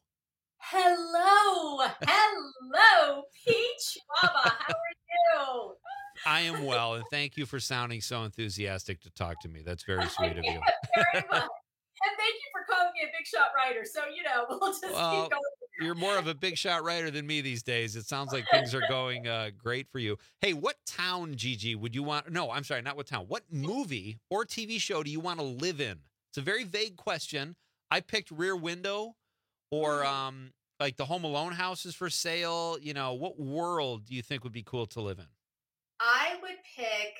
Hello. Hello, Peach Baba. How are you? I am well, and thank you for sounding so enthusiastic to talk to me. That's very sweet of you. Very much. And thank you for calling me a big shot writer. So, you know, we'll just Well, keep going. you're more of a big shot writer than me these days. It sounds like things are going uh, great for you. Hey, what town, Gigi, would you want? No, I'm sorry, not what town. What movie or T V show do you want to live in? It's a very vague question. I picked Rear Window or um, like the Home Alone house is for sale. You know, what world do you think would be cool to live in? I would pick,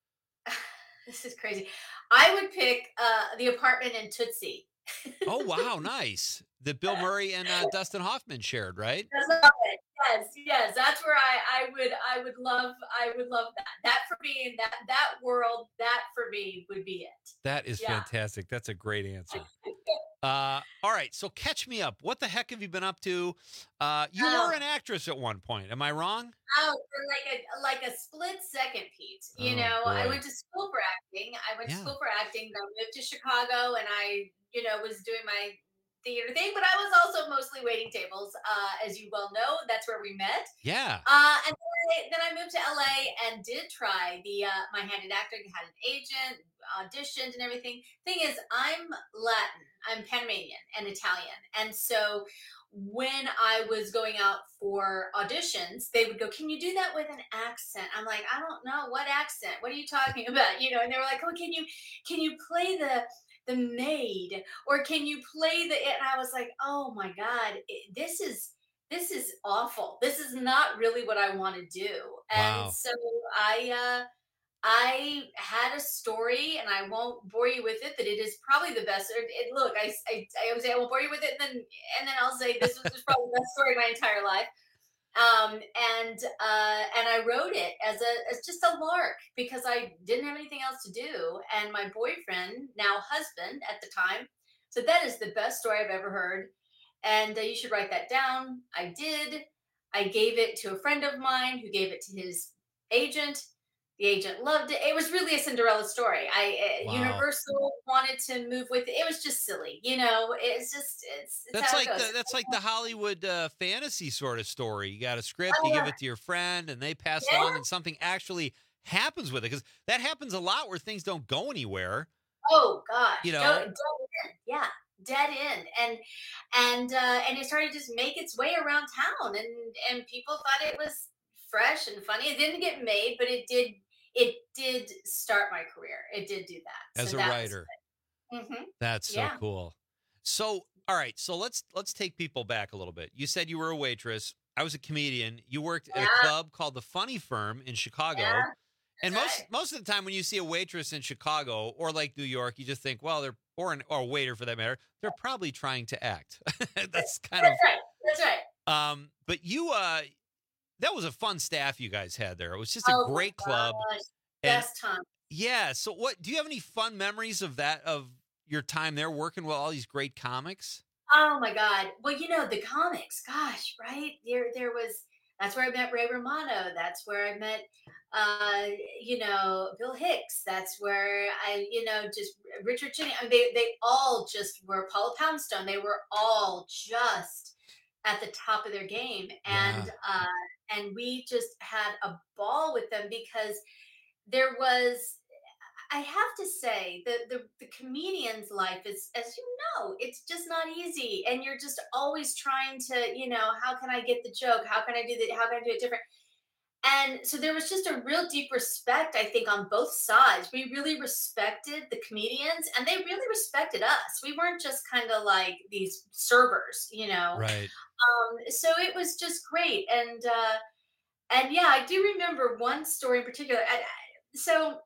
this is crazy. I would pick uh, the apartment in Tootsie. Oh, wow, nice. That Bill Murray and uh, Dustin Hoffman shared, right? That's love it. Yes, yes. That's where I, I would I would love I would love that. That for me and that that world, that for me would be it. That is Yeah. fantastic. That's a great answer. Uh, all right, so catch me up. What the heck have you been up to? Uh, you Oh. were an actress at one point. Am I wrong? Oh, for like a like a split second, Pete. You Oh, know, I boy. went to school for acting. I went Yeah. to school for acting. I moved to Chicago, and I, you know, was doing my theater thing. But I was also mostly waiting tables, uh, as you well know. That's where we met. Yeah. Uh, and then I, then I moved to L A and did try the uh, my hand in acting. Had an agent, auditioned, and everything. Thing is, I'm Latin. I'm Panamanian and Italian, and so when I was going out for auditions, they would go, "Can you do that with an accent?" I'm like, "I don't know what accent. What are you talking about?" You know, and they were like, "Oh, can you can you play the the maid, or can you play the?" And I was like, "Oh my God, it, this is." This is awful. This is not really what I want to do. And Wow. so I uh I had a story, and I won't bore you with it, that it is probably the best. It, it- look, I, I, I would say I won't bore you with it, and then and then I'll say this was probably the best story of my entire life. Um, and uh, and I wrote it as a as just a lark because I didn't have anything else to do. And my boyfriend, now husband at the time, said that is the best story I've ever heard, and uh, you should write that down. I did. I gave it to a friend of mine who gave it to his agent. The agent loved it. It was really a Cinderella story. I uh, Wow. Universal wanted to move with it. It was just silly, you know. It's just it's, it's That's how like it goes. the, that's like the Hollywood uh, fantasy sort of story. You got a script, you give it to your friend, and they pass Yeah. along, and something actually happens with it. Because that happens a lot where things don't go anywhere. Oh gosh, You know? Go- dead end. Yeah, dead end, and and uh, and it started to just make its way around town, and and people thought it was fresh and funny. It didn't get made, but it did. It did start my career. It did do that As a writer. Mm-hmm. That's so Yeah. cool. So, all right, so let's let's take people back a little bit. You said you were a waitress. I was a comedian. You worked at a Yeah. club called the Funny Firm in Chicago. Yeah, And that's most right. most of the time when you see a waitress in Chicago or like New York, you just think, well, they're or an or a waiter for that matter, they're probably trying to act. That's kind of That's right. That's right. um but you uh that was a fun staff you guys had there. It was just a Oh my great club. gosh, And Best time. yeah, so what do you have any fun memories of that of your time there working with all these great comics? Oh my God. Well, you know, the comics, gosh, right? There there was that's where I met Ray Romano. That's where I met uh, you know, Bill Hicks. That's where I, you know, just Richard Cheney. I mean, they they all just were Paula Poundstone. They were all just at the top of their game. And Yeah. uh, and we just had a ball with them because there was, I have to say, the, the the comedian's life is, as you know, it's just not easy, and you're just always trying to, you know, how can I get the joke? How can I do that? How can I do it different? And so there was just a real deep respect, I think, on both sides. We really respected the comedians, and they really respected us. We weren't just kind of like these servers, you know. Right. Um, so it was just great, and uh, and yeah, I do remember one story in particular. I, I- so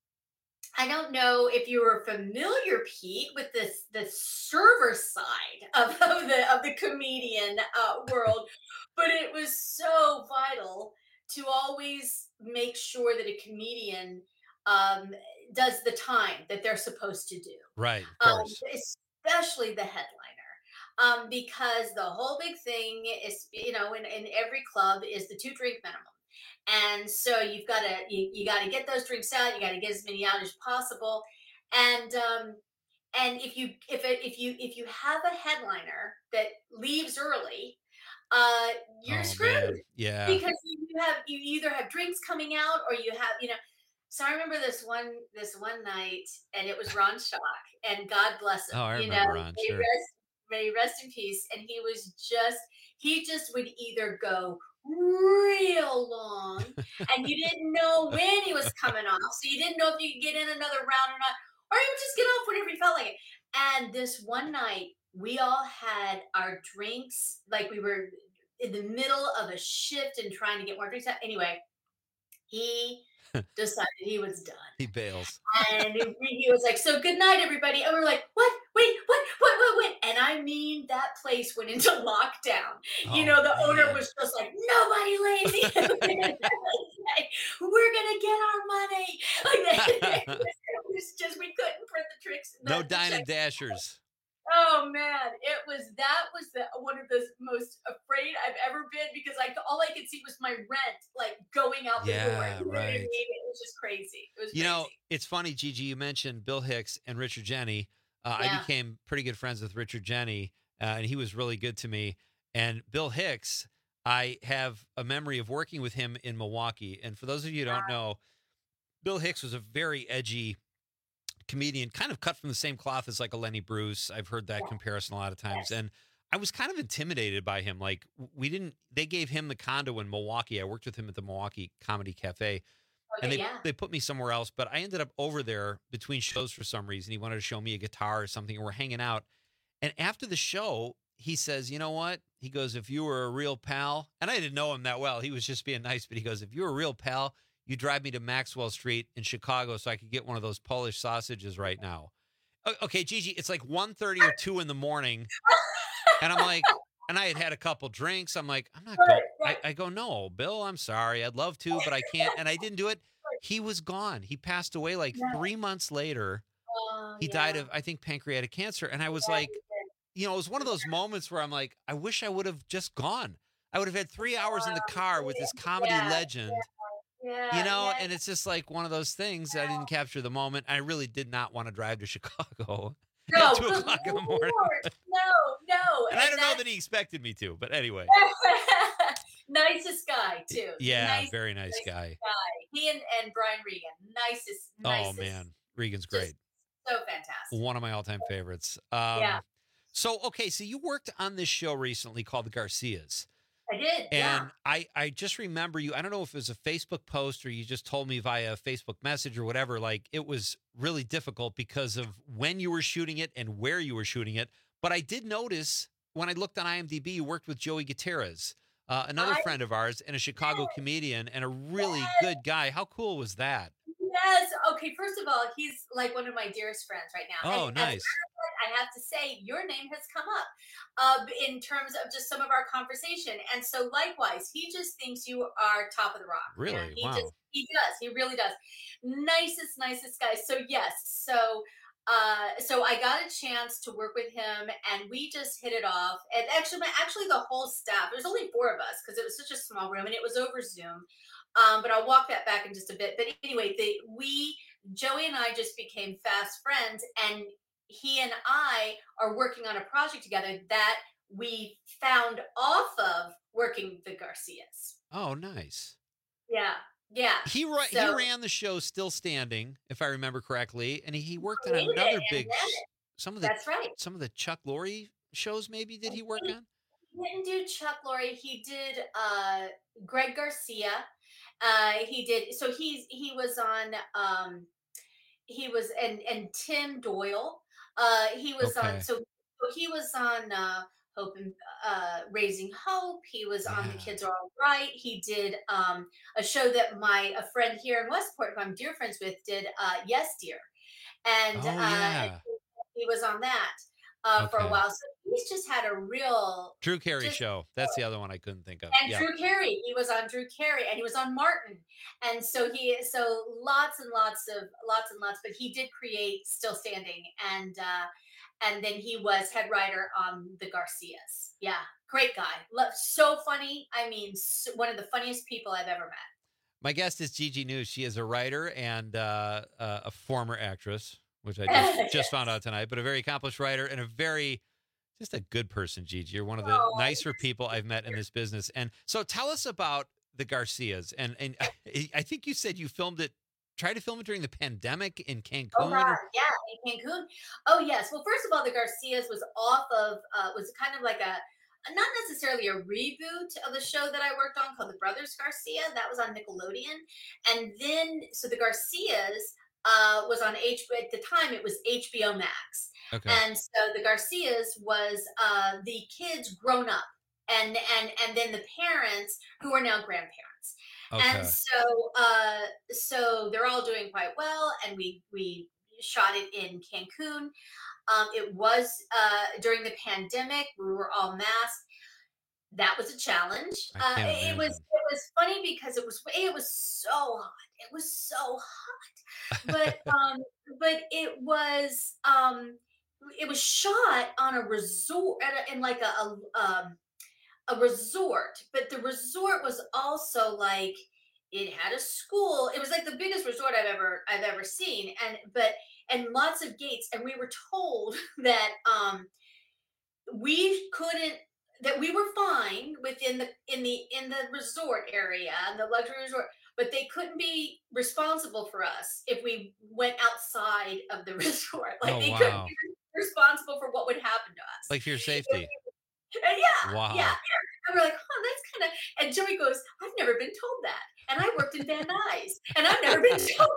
I don't know if you were familiar, Pete, with this the server side of, of the of the comedian uh, world, but it was so vital to always make sure that a comedian um, does the time that they're supposed to do, Right. Of um, course. especially the headliner, um, because the whole big thing is, you know, in, in every club is the two drink minimum. And so you've got to you, you got to get those drinks out. You got to get as many out as possible. And um, and if you if it, if you if you have a headliner that leaves early, uh, you're Oh, screwed man. Yeah. because you have you either have drinks coming out or you have, you know. So I remember this one this one night, and it was Ron Schock, and God bless him. Oh, I you remember know, Ron, may sure. rest may he rest in peace. And he was just he just would either go real long, and you didn't know when he was coming off, so you didn't know if you could get in another round or not, or he would just get off whenever he felt like it. And this one night, we all had our drinks, like we were in the middle of a shift and trying to get more drinks out. Anyway, he decided he was done. He bails. And he he was like, "So good night, everybody." And we were like, "What? Wait, what? What? What? What?" And I mean, that place went into lockdown. You Oh, know, the owner man. was just like, "Nobody leaves. Like, we're gonna get our money." Like that. It was just we couldn't print the tricks. No the dine and checks. dashers. Oh man, it was that was the one of the most afraid I've ever been, because like all I could see was my rent like going out the door. Yeah, You know what I right. mean? It was just crazy. It was You crazy. know, it's funny, Gigi, you mentioned Bill Hicks and Richard Jenny. Uh, I Yeah. became pretty good friends with Richard Jenny, uh, and he was really good to me. And Bill Hicks, I have a memory of working with him in Milwaukee. And for those of you who don't know, Bill Hicks was a very edgy comedian, kind of cut from the same cloth as like a Lenny Bruce. I've heard that comparison a lot of times. And I was kind of intimidated by him. Like we didn't, they gave him the condo in Milwaukee. I worked with him at the Milwaukee Comedy Cafe. And Okay, they, yeah. they put me somewhere else, but I ended up over there between shows for some reason. He wanted to show me a guitar or something, and we're hanging out. And after the show, he says, "You know what?" He goes, "If you were a real pal," and I didn't know him that well. He was just being nice, but he goes, "If you were a real pal, you drive me to Maxwell Street in Chicago so I could get one of those Polish sausages right now." O- Okay, Gigi, it's like one thirty or two in the morning, and I'm like, and I had had a couple drinks. I'm like, I'm not going. I, I go, "No, Bill, I'm sorry. I'd love to, but I can't." And I didn't do it. He was gone. He passed away like Yeah. three months later. Oh, He yeah. died of, I think, pancreatic cancer. And I was Yeah, like, he did. you know, it was one of those moments where I'm like, I wish I would have just gone. I would have had three hours in the car with this comedy Yeah, legend, Yeah, you know, yeah. and it's just like one of those things. I didn't capture the moment. I really did not want to drive to Chicago No, at two good o'clock in the morning. Lord, no, no. And I don't know that- that he expected me to, but anyway. nicest guy too. Yeah, Nice- very nice guy. guy. He and, and Brian Regan, nicest, Oh, nicest. man. Regan's great. So fantastic. One of my all-time favorites. Um, Yeah. So, okay, so you worked on this show recently called The Garcias. I did. And yeah. I, I just remember you, I don't know if it was a Facebook post or you just told me via Facebook message or whatever, like it was really difficult because of when you were shooting it and where you were shooting it. But I did notice when I looked on IMDb, you worked with Joey Gutierrez, uh, another I- friend of ours and a Chicago comedian and a really good guy. How cool was that? Yes. Okay. First of all, he's like one of my dearest friends right now. Oh, And as a matter nice. of fact, I have to say, your name has come up uh, in terms of just some of our conversation. And so, likewise, he just thinks you are top of the rock. man. Really? He Wow. just he does. He really does. Nicest, nicest guy. So yes. So. Uh, so I got a chance to work with him, and we just hit it off. And actually, actually, the whole staff. There's only four of us because it was such a small room, and it was over Zoom. Um, but I'll walk that back in just a bit. But anyway, the, we, Joey and I just became fast friends, and he and I are working on a project together that we found off of working the Garcias. Oh, nice. Yeah. Yeah. He ra- So- he ran the show Still Standing, if I remember correctly, and he worked on Created it another and big ran sh- it. some of the That's right. some of the Chuck Lorre shows maybe did he work on? He didn't do Chuck Lorre. He did uh, Greg Garcia. Uh, he did. So he's he was on. Um, he was and and Tim Doyle. Uh, he was Okay. on. So, so he was on uh, Hope and uh, Raising Hope. He was on The Yeah. Kids Are All Right. He did um, a show that my a friend here in Westport, who I'm dear friends with, did uh, Yes Dear, and Oh, uh, yeah. he was on that uh, for a Okay. while. So he's just had a real Drew Carey just- show. That's the other one I couldn't think of. and yeah. Drew Carey, he was on Drew Carey, and he was on Martin, and so he, so lots and lots of lots and lots. But he did create Still Standing, and uh, and then he was head writer on the Garcias. Yeah, great guy, Lo- so funny. I mean, s one of the funniest people I've ever met. My guest is Gigi News. She is a writer and uh, uh, a former actress, which I just, just found out tonight, but a very accomplished writer and a very, just a good person, Gigi. You're one of the Oh, nicer people I've met in this business. And so tell us about the Garcias. And, and I, I think you said you filmed it, tried to film it during the pandemic in Cancun. Oh God, yeah, in Cancun. Oh yes. Well, first of all, the Garcias was off of uh, was kind of like a not necessarily a reboot of the show that I worked on called The Brothers Garcia. That was on Nickelodeon, and then so the Garcias uh, was on H B O at the time. It was H B O Max, Okay. and so the Garcias was uh, the kids grown up, and and and then the parents who are now grandparents. Okay. And so, uh, so they're all doing quite well, and we we shot it in Cancun. Um, it was uh, during the pandemic. We were all masked. That was a challenge. I Uh, can't it, it was imagine. it was funny because it was it was so hot. It was so hot, but um, but it was um, it was shot on a resort at a, in like a, a um a resort, but the resort was also like it had a school. It was like the biggest resort I've ever I've ever seen, and but and lots of gates. And we were told that um, we couldn't that we were fine within the in the in the resort area and the luxury resort, but they couldn't be responsible for us if we went outside of the resort. Like Oh, they wow. couldn't be responsible for what would happen to us. Like for your safety. And yeah, Wow. yeah, yeah. And we're like, oh, that's kind of. And Joey goes, I've never been told that, and I worked in Van Nuys, and I've never been told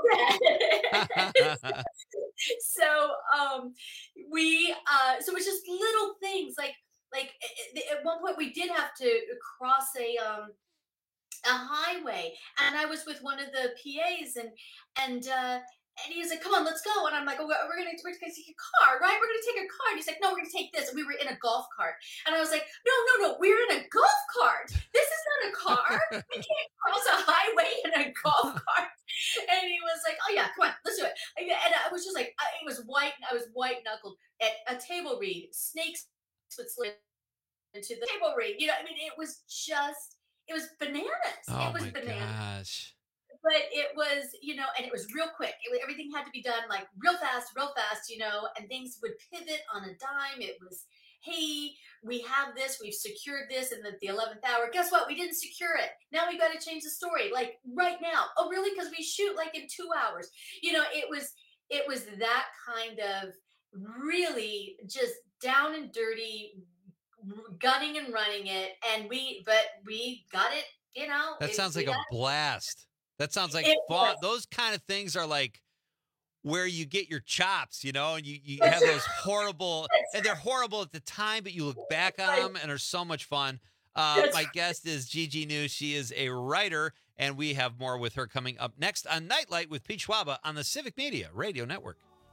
that. so, um, we, uh, so it's just little things like, like a- at one point we did have to cross a, um, a highway, and I was with one of the P As, and and uh, and he was like, "Come on, let's go." And I'm like, "Oh, we're gonna we're gonna take a car, right? We're gonna take a car." And he's like, "No, we're gonna take this." And we were in a golf cart, and I was like, "No, no, no, we're in a golf cart. This is not a car. We can't cross a highway in a golf cart." And he was like, "Oh yeah, come on, let's do it." And I was just like, I, it was white. I was white knuckled at a table read. Snakes would slip into the table read. You know, I mean, it was just. It was bananas. Oh it was my bananas. gosh. But it was, you know, and it was real quick. It, wa- everything had to be done like real fast, real fast, you know, and things would pivot on a dime. It was, hey, we have this, we've secured this, and then at the eleventh hour, guess what? We didn't secure it. Now we got to change the story, like right now. Oh, really? Because we shoot like in two hours. You know, it was, it was that kind of really just down and dirty, gunning and running it, and we, but we got it. You know, That it- sounds we like a got- blast. That sounds like It fun. was. Those kind of things are like where you get your chops, you know, and you, you have those horrible, and they're horrible at the time, but you look back on them and are so much fun. Uh, That's my right. guest is Gigi News. She is a writer, and we have more with her coming up next on Nightlight with Pete Schwaba on the Civic Media Radio Network.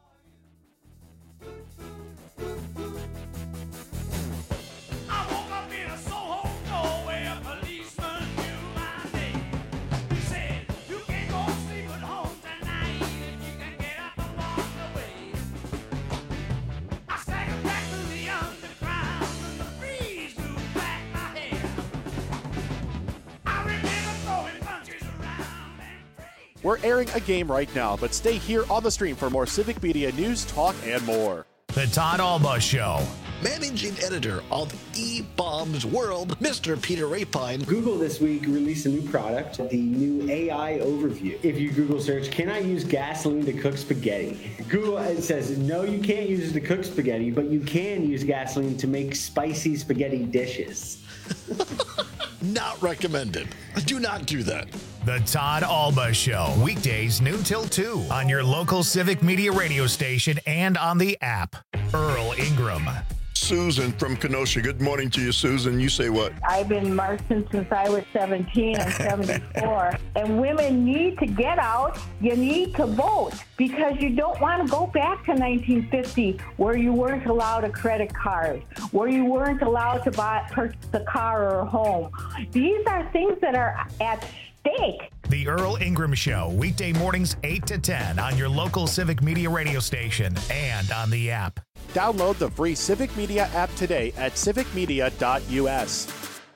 I woke up in a Soho doorway, a policeman knew my name. He said, "You can't go sleep at home tonight if you can get up and walk away." I staggered back to the underground and the breeze blew back my hair. I remember throwing punches around and We're airing a game right now, but stay here on the stream for more Civic Media news, talk, and more. The Todd Alba Show. managing editor of eBaum's World, Mister Peter Rapine. Google this week released a new product, the new A I overview. If you Google search, can I use gasoline to cook spaghetti? Google it says, no, you can't use it to cook spaghetti, but you can use gasoline to make spicy spaghetti dishes. Not recommended. Do not do that. The Todd Alba Show, weekdays noon till two on your local Civic Media radio station and on the app. Earl Ingram. Susan from Kenosha. Good morning to you, Susan. You say what? I've been marching since I was seventeen. I'm seventy-four. And women need to get out. You need to vote because you don't want to go back to nineteen fifty where you weren't allowed a credit card, where you weren't allowed to buy purchase a car or a home. These are things that are at stake. The Earl Ingram Show, weekday mornings eight to ten on your local Civic Media radio station and on the app. Download the free Civic Media app today at civic media dot u s.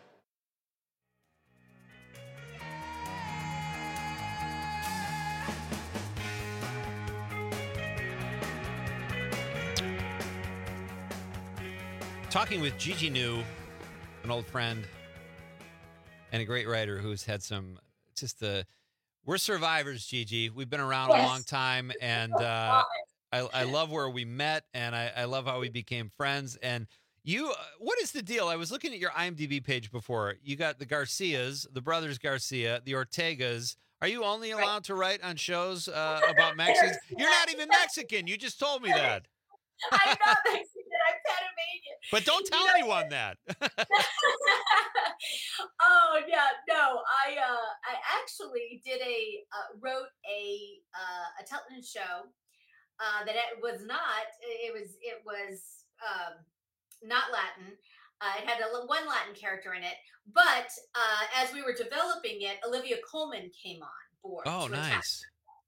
Talking with Gigi New, an old friend and a great writer who's had some just the we're survivors, Gigi. We've been around yes. a long time, and uh, I, I love where we met, and I, I love how we became friends. And you, uh, what is the deal? I was looking at your I M D B page before. You got the Garcias, the brothers Garcia, the Ortegas. Are you only allowed right. to write on shows uh, about Mexicans? You're not even Mexican. You just told me that. I'm not Mexican. I'm Panamanian. But don't tell you know, anyone that. Oh yeah, no. I uh, I actually did a uh, wrote a uh, a television show uh, that it was not. It was it was um, not Latin. Uh, it had a one Latin character in it, but uh, as we were developing it, Olivia Colman came on board. Oh, nice.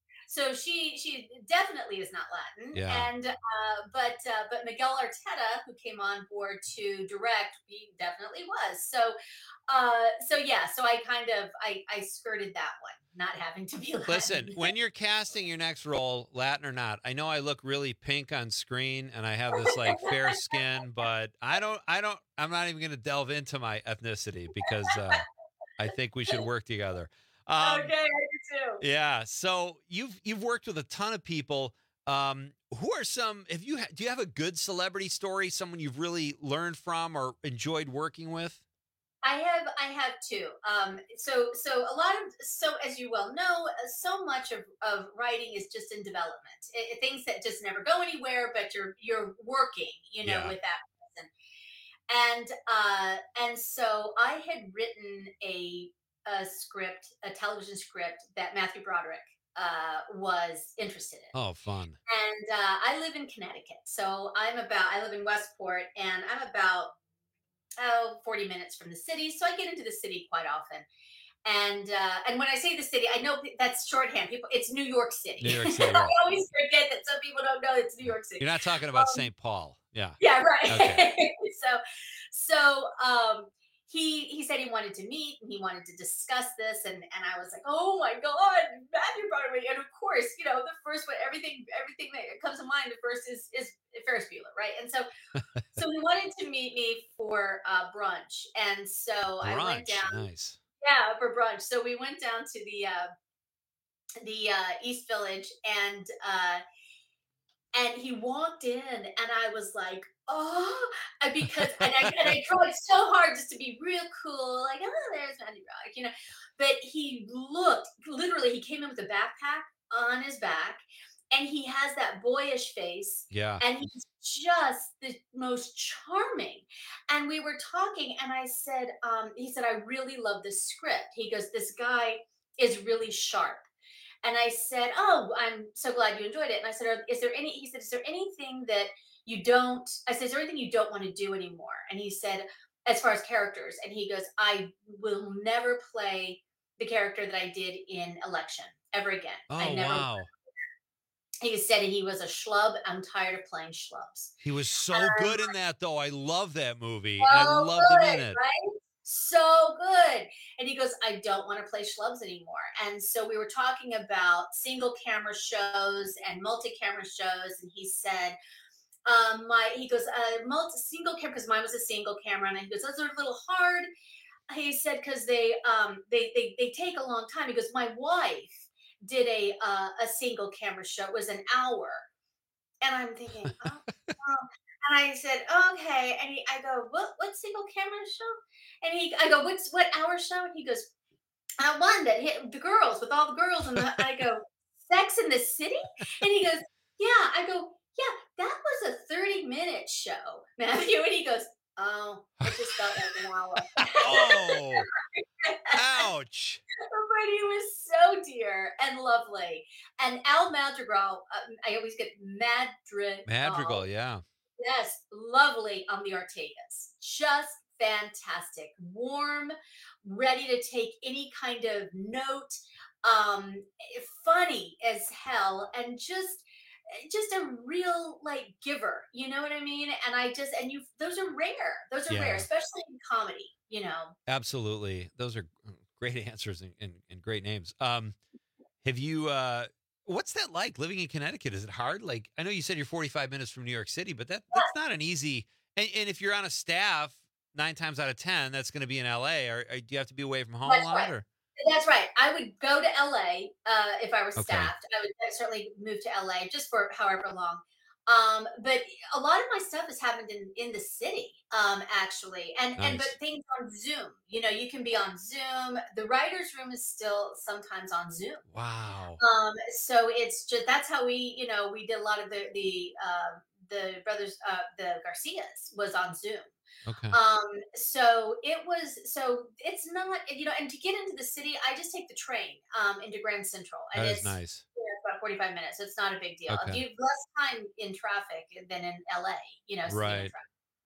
So she she definitely is not Latin, yeah. and uh, but uh, but Miguel Arteta, who came on board to direct, he definitely was. So uh, so yeah, so I kind of I I skirted that one, not having to be Latin. Listen, when you're casting your next role, Latin or not, I know I look really pink on screen and I have this like fair skin, but I don't I don't I'm not even going to delve into my ethnicity because uh, I think we should work together. Um, okay, I do too. Yeah. So you've you've worked with a ton of people. Um, who are some? Have you ha- do you have a good celebrity story? Someone you've really learned from or enjoyed working with? I have I have two. Um, so so a lot of so as you well know, so much of, of writing is just in development. It, it, things that just never go anywhere, but you're you're working, you know, Yeah. with that person. And uh, and so I had written a. a script, a television script that Matthew Broderick uh, was interested in. Oh, fun. And uh, I live in Connecticut. So I'm about, I live in Westport and I'm about, oh, forty minutes from the city. So I get into the city quite often. And uh, and when I say the city, I know that's shorthand. People, it's New York City. New York City. I always forget that some people don't know it's New York City. You're not talking about Um, Saint Paul. Yeah. Yeah, right. Okay. so, so um, he he said he wanted to meet and he wanted to discuss this, and and I was like, oh my God, Matthew Broderick, and of course, you know, the first one, everything everything that comes to mind, the first is is Ferris Bueller, right? And so, so he wanted to meet me for uh, brunch, and so I went Brunch. down. Nice. Yeah, for brunch. So we went down to the uh, the uh, East Village, and uh, and he walked in, and I was like, oh, and because and I and I tried so hard just to be real cool, like, oh, there's Matthew Broderick, you know. But he looked literally. He came in with a backpack on his back, and he has that boyish face. Yeah. And he's just the most charming. And we were talking, and I said, um, he said, I really love this script. He goes, this guy is really sharp. And I said, oh, I'm so glad you enjoyed it. And I said, is there any, he said, is there anything that you don't, I said, is there anything you don't want to do anymore? And he said, as far as characters. And he goes, I will never play the character that I did in Election ever again. Oh, I never wow. He said he was a schlub. I'm tired of playing schlubs. He was so Um, good in that, though. I love that movie. So I loved good, him in it. right? So good. And he goes, I don't want to play schlubs anymore. And so we were talking about single camera shows and multi-camera shows. And he said, um, my he goes, uh, multi single camera because mine was a single camera, and he goes, those are a little hard. He said because they um they they they take a long time. He goes, my wife did a uh, a single camera show. It was an hour, and I'm thinking, oh, oh. And I said, okay. And he, I go, what what single camera show? And he, I go, what's what hour show? And he goes, I one that hit the girls with all the girls. And the, I go, Sex in the City? And he goes, yeah. I go, yeah, that was a thirty minute show, Matthew. And he goes, oh, I just felt like an hour. Oh, ouch. But he was so dear and lovely. And Al Madrigal, uh, I always get Madrigal. Madrigal, yeah. Yes, lovely on the Ortegas. Just fantastic. Warm, ready to take any kind of note. Um, funny as hell, and just just a real like giver. You know what I mean? And I just and you those are rare. Those are Yeah. rare, especially in comedy. You know. Absolutely. Those are great answers and, and, and great names. Um, have you, uh, what's that like living in Connecticut? Is it hard? Like, I know you said you're forty-five minutes from New York City, but that that's not an easy, and, and if you're on a staff, nine times out of ten, that's going to be in L A, or, or do you have to be away from home That's a lot? right. Or? That's right. I would go to L A uh, if I were Okay. staffed. I would certainly move to L A just for however long. Um, but a lot of my stuff has happened in, in the city, um, actually, and and but Nice. things on Zoom. You know, you can be on Zoom. The writers' room is still sometimes on Zoom. Wow. Um, so it's just that's how we, you know, we did a lot of the the uh, the brothers, uh, the Garcias was on Zoom. Okay. Um, so it was, so it's not, you know, and to get into the city, I just take the train, um, into Grand Central, and That is it's nice. you know, about forty-five minutes. So it's not a big deal. Okay. You have less time in traffic than in L A, you know, sitting in Right. traffic.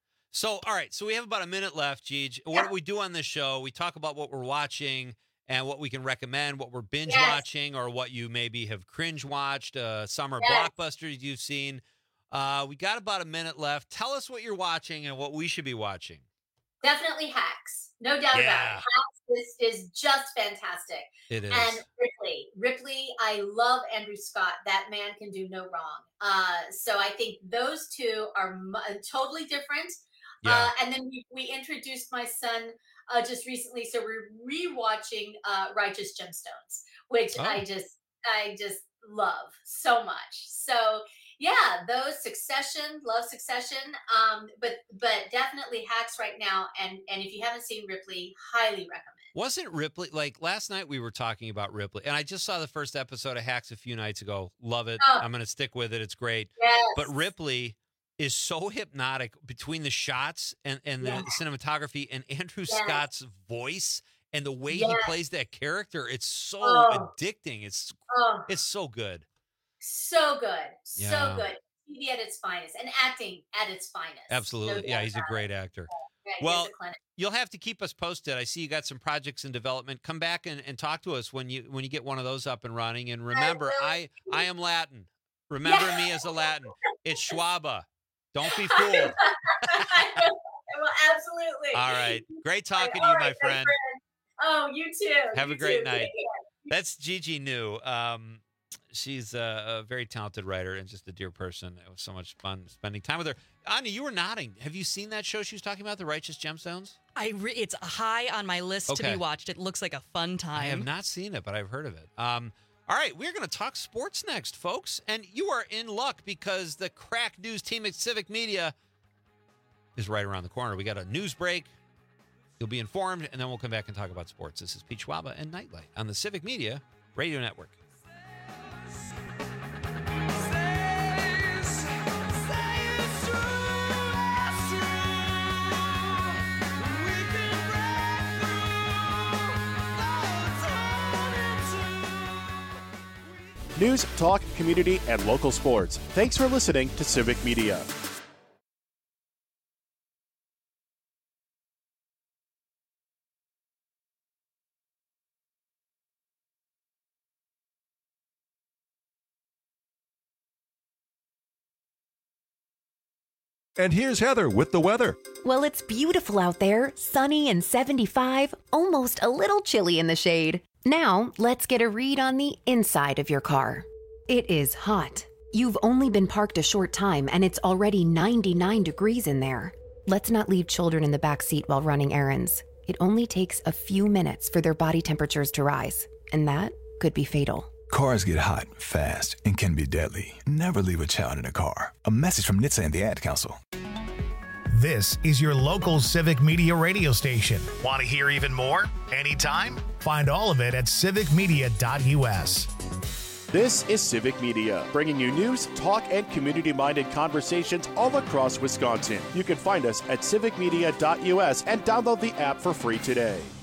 So, all right. So we have about a minute left, Gigi. What do we do on this show? We talk about what we're watching and what we can recommend, what we're binge Yes. watching, or what you maybe have cringe watched, uh, summer Yes. blockbusters you've seen. Uh, we got about a minute left. Tell us what you're watching and what we should be watching. Definitely Hacks. No doubt about Yeah. it. Hacks is, is just fantastic. It is. And Ripley. Ripley, I love Andrew Scott. That man can do no wrong. Uh, so I think those two are mu- totally different. Yeah. Uh, and then we, we introduced my son uh, just recently. So we're rewatching uh, Righteous Gemstones, which Oh. I just I just love so much. So yeah, those Succession, love Succession, um, but but definitely Hacks right now. And and if you haven't seen Ripley, highly recommend. Wasn't Ripley, like last night we were talking about Ripley, and I just saw the first episode of Hacks a few nights ago. Love it. Oh. I'm going to stick with it. It's great. Yes. But Ripley is so hypnotic between the shots and, and the Yeah. cinematography and Andrew Yes. Scott's voice and the way he Yes. plays that character. It's so Oh. addicting. It's Oh, it's so good. so good, Yeah. so good. T V at its finest, and acting at its finest. Absolutely. No yeah, doubt he's a about great it. actor. Yeah, he is Well, a clinic. you'll have to keep us posted. I see you got some projects in development. Come back and, and talk to us when you when you get one of those up and running. And remember, I I am Latin. Remember me as a Latin. It's Schwaba. Don't be fooled. Well, absolutely. All right. Great talking to All you, right, my friend. Oh, you too. Have You a great too. night. Take care. That's Gigi New. Um, she's a, a very talented writer and just a dear person. It was so much fun spending time with her. Anya, you were nodding. Have you seen that show she was talking about, The Righteous Gemstones? I re- it's high on my list to Okay. be watched. It looks like a fun time. I have not seen it, but I've heard of it. Um, all right, we're going to talk sports next, folks. And you are in luck because the crack news team at Civic Media is right around the corner. We got a news break. You'll be informed, and then we'll come back and talk about sports. This is Pete Schwaba and Nightlight on the Civic Media Radio Network. News, talk, community, and local sports. Thanks for listening to Civic Media. And here's Heather with the weather. Well, it's beautiful out there, sunny and seventy-five, almost a little chilly in the shade. Now, let's get a read on the inside of your car. It is hot. You've only been parked a short time and it's already ninety-nine degrees in there. Let's not leave children in the back seat while running errands. It only takes a few minutes for their body temperatures to rise, and that could be fatal. Cars get hot, fast, and can be deadly. Never leave a child in a car. A message from N H T S A and the Ad Council. This is your local Civic Media radio station. Want to hear even more? Anytime? Find all of it at civic media dot u s. This is Civic Media, bringing you news, talk, and community-minded conversations all across Wisconsin. You can find us at civic media dot u s and download the app for free today.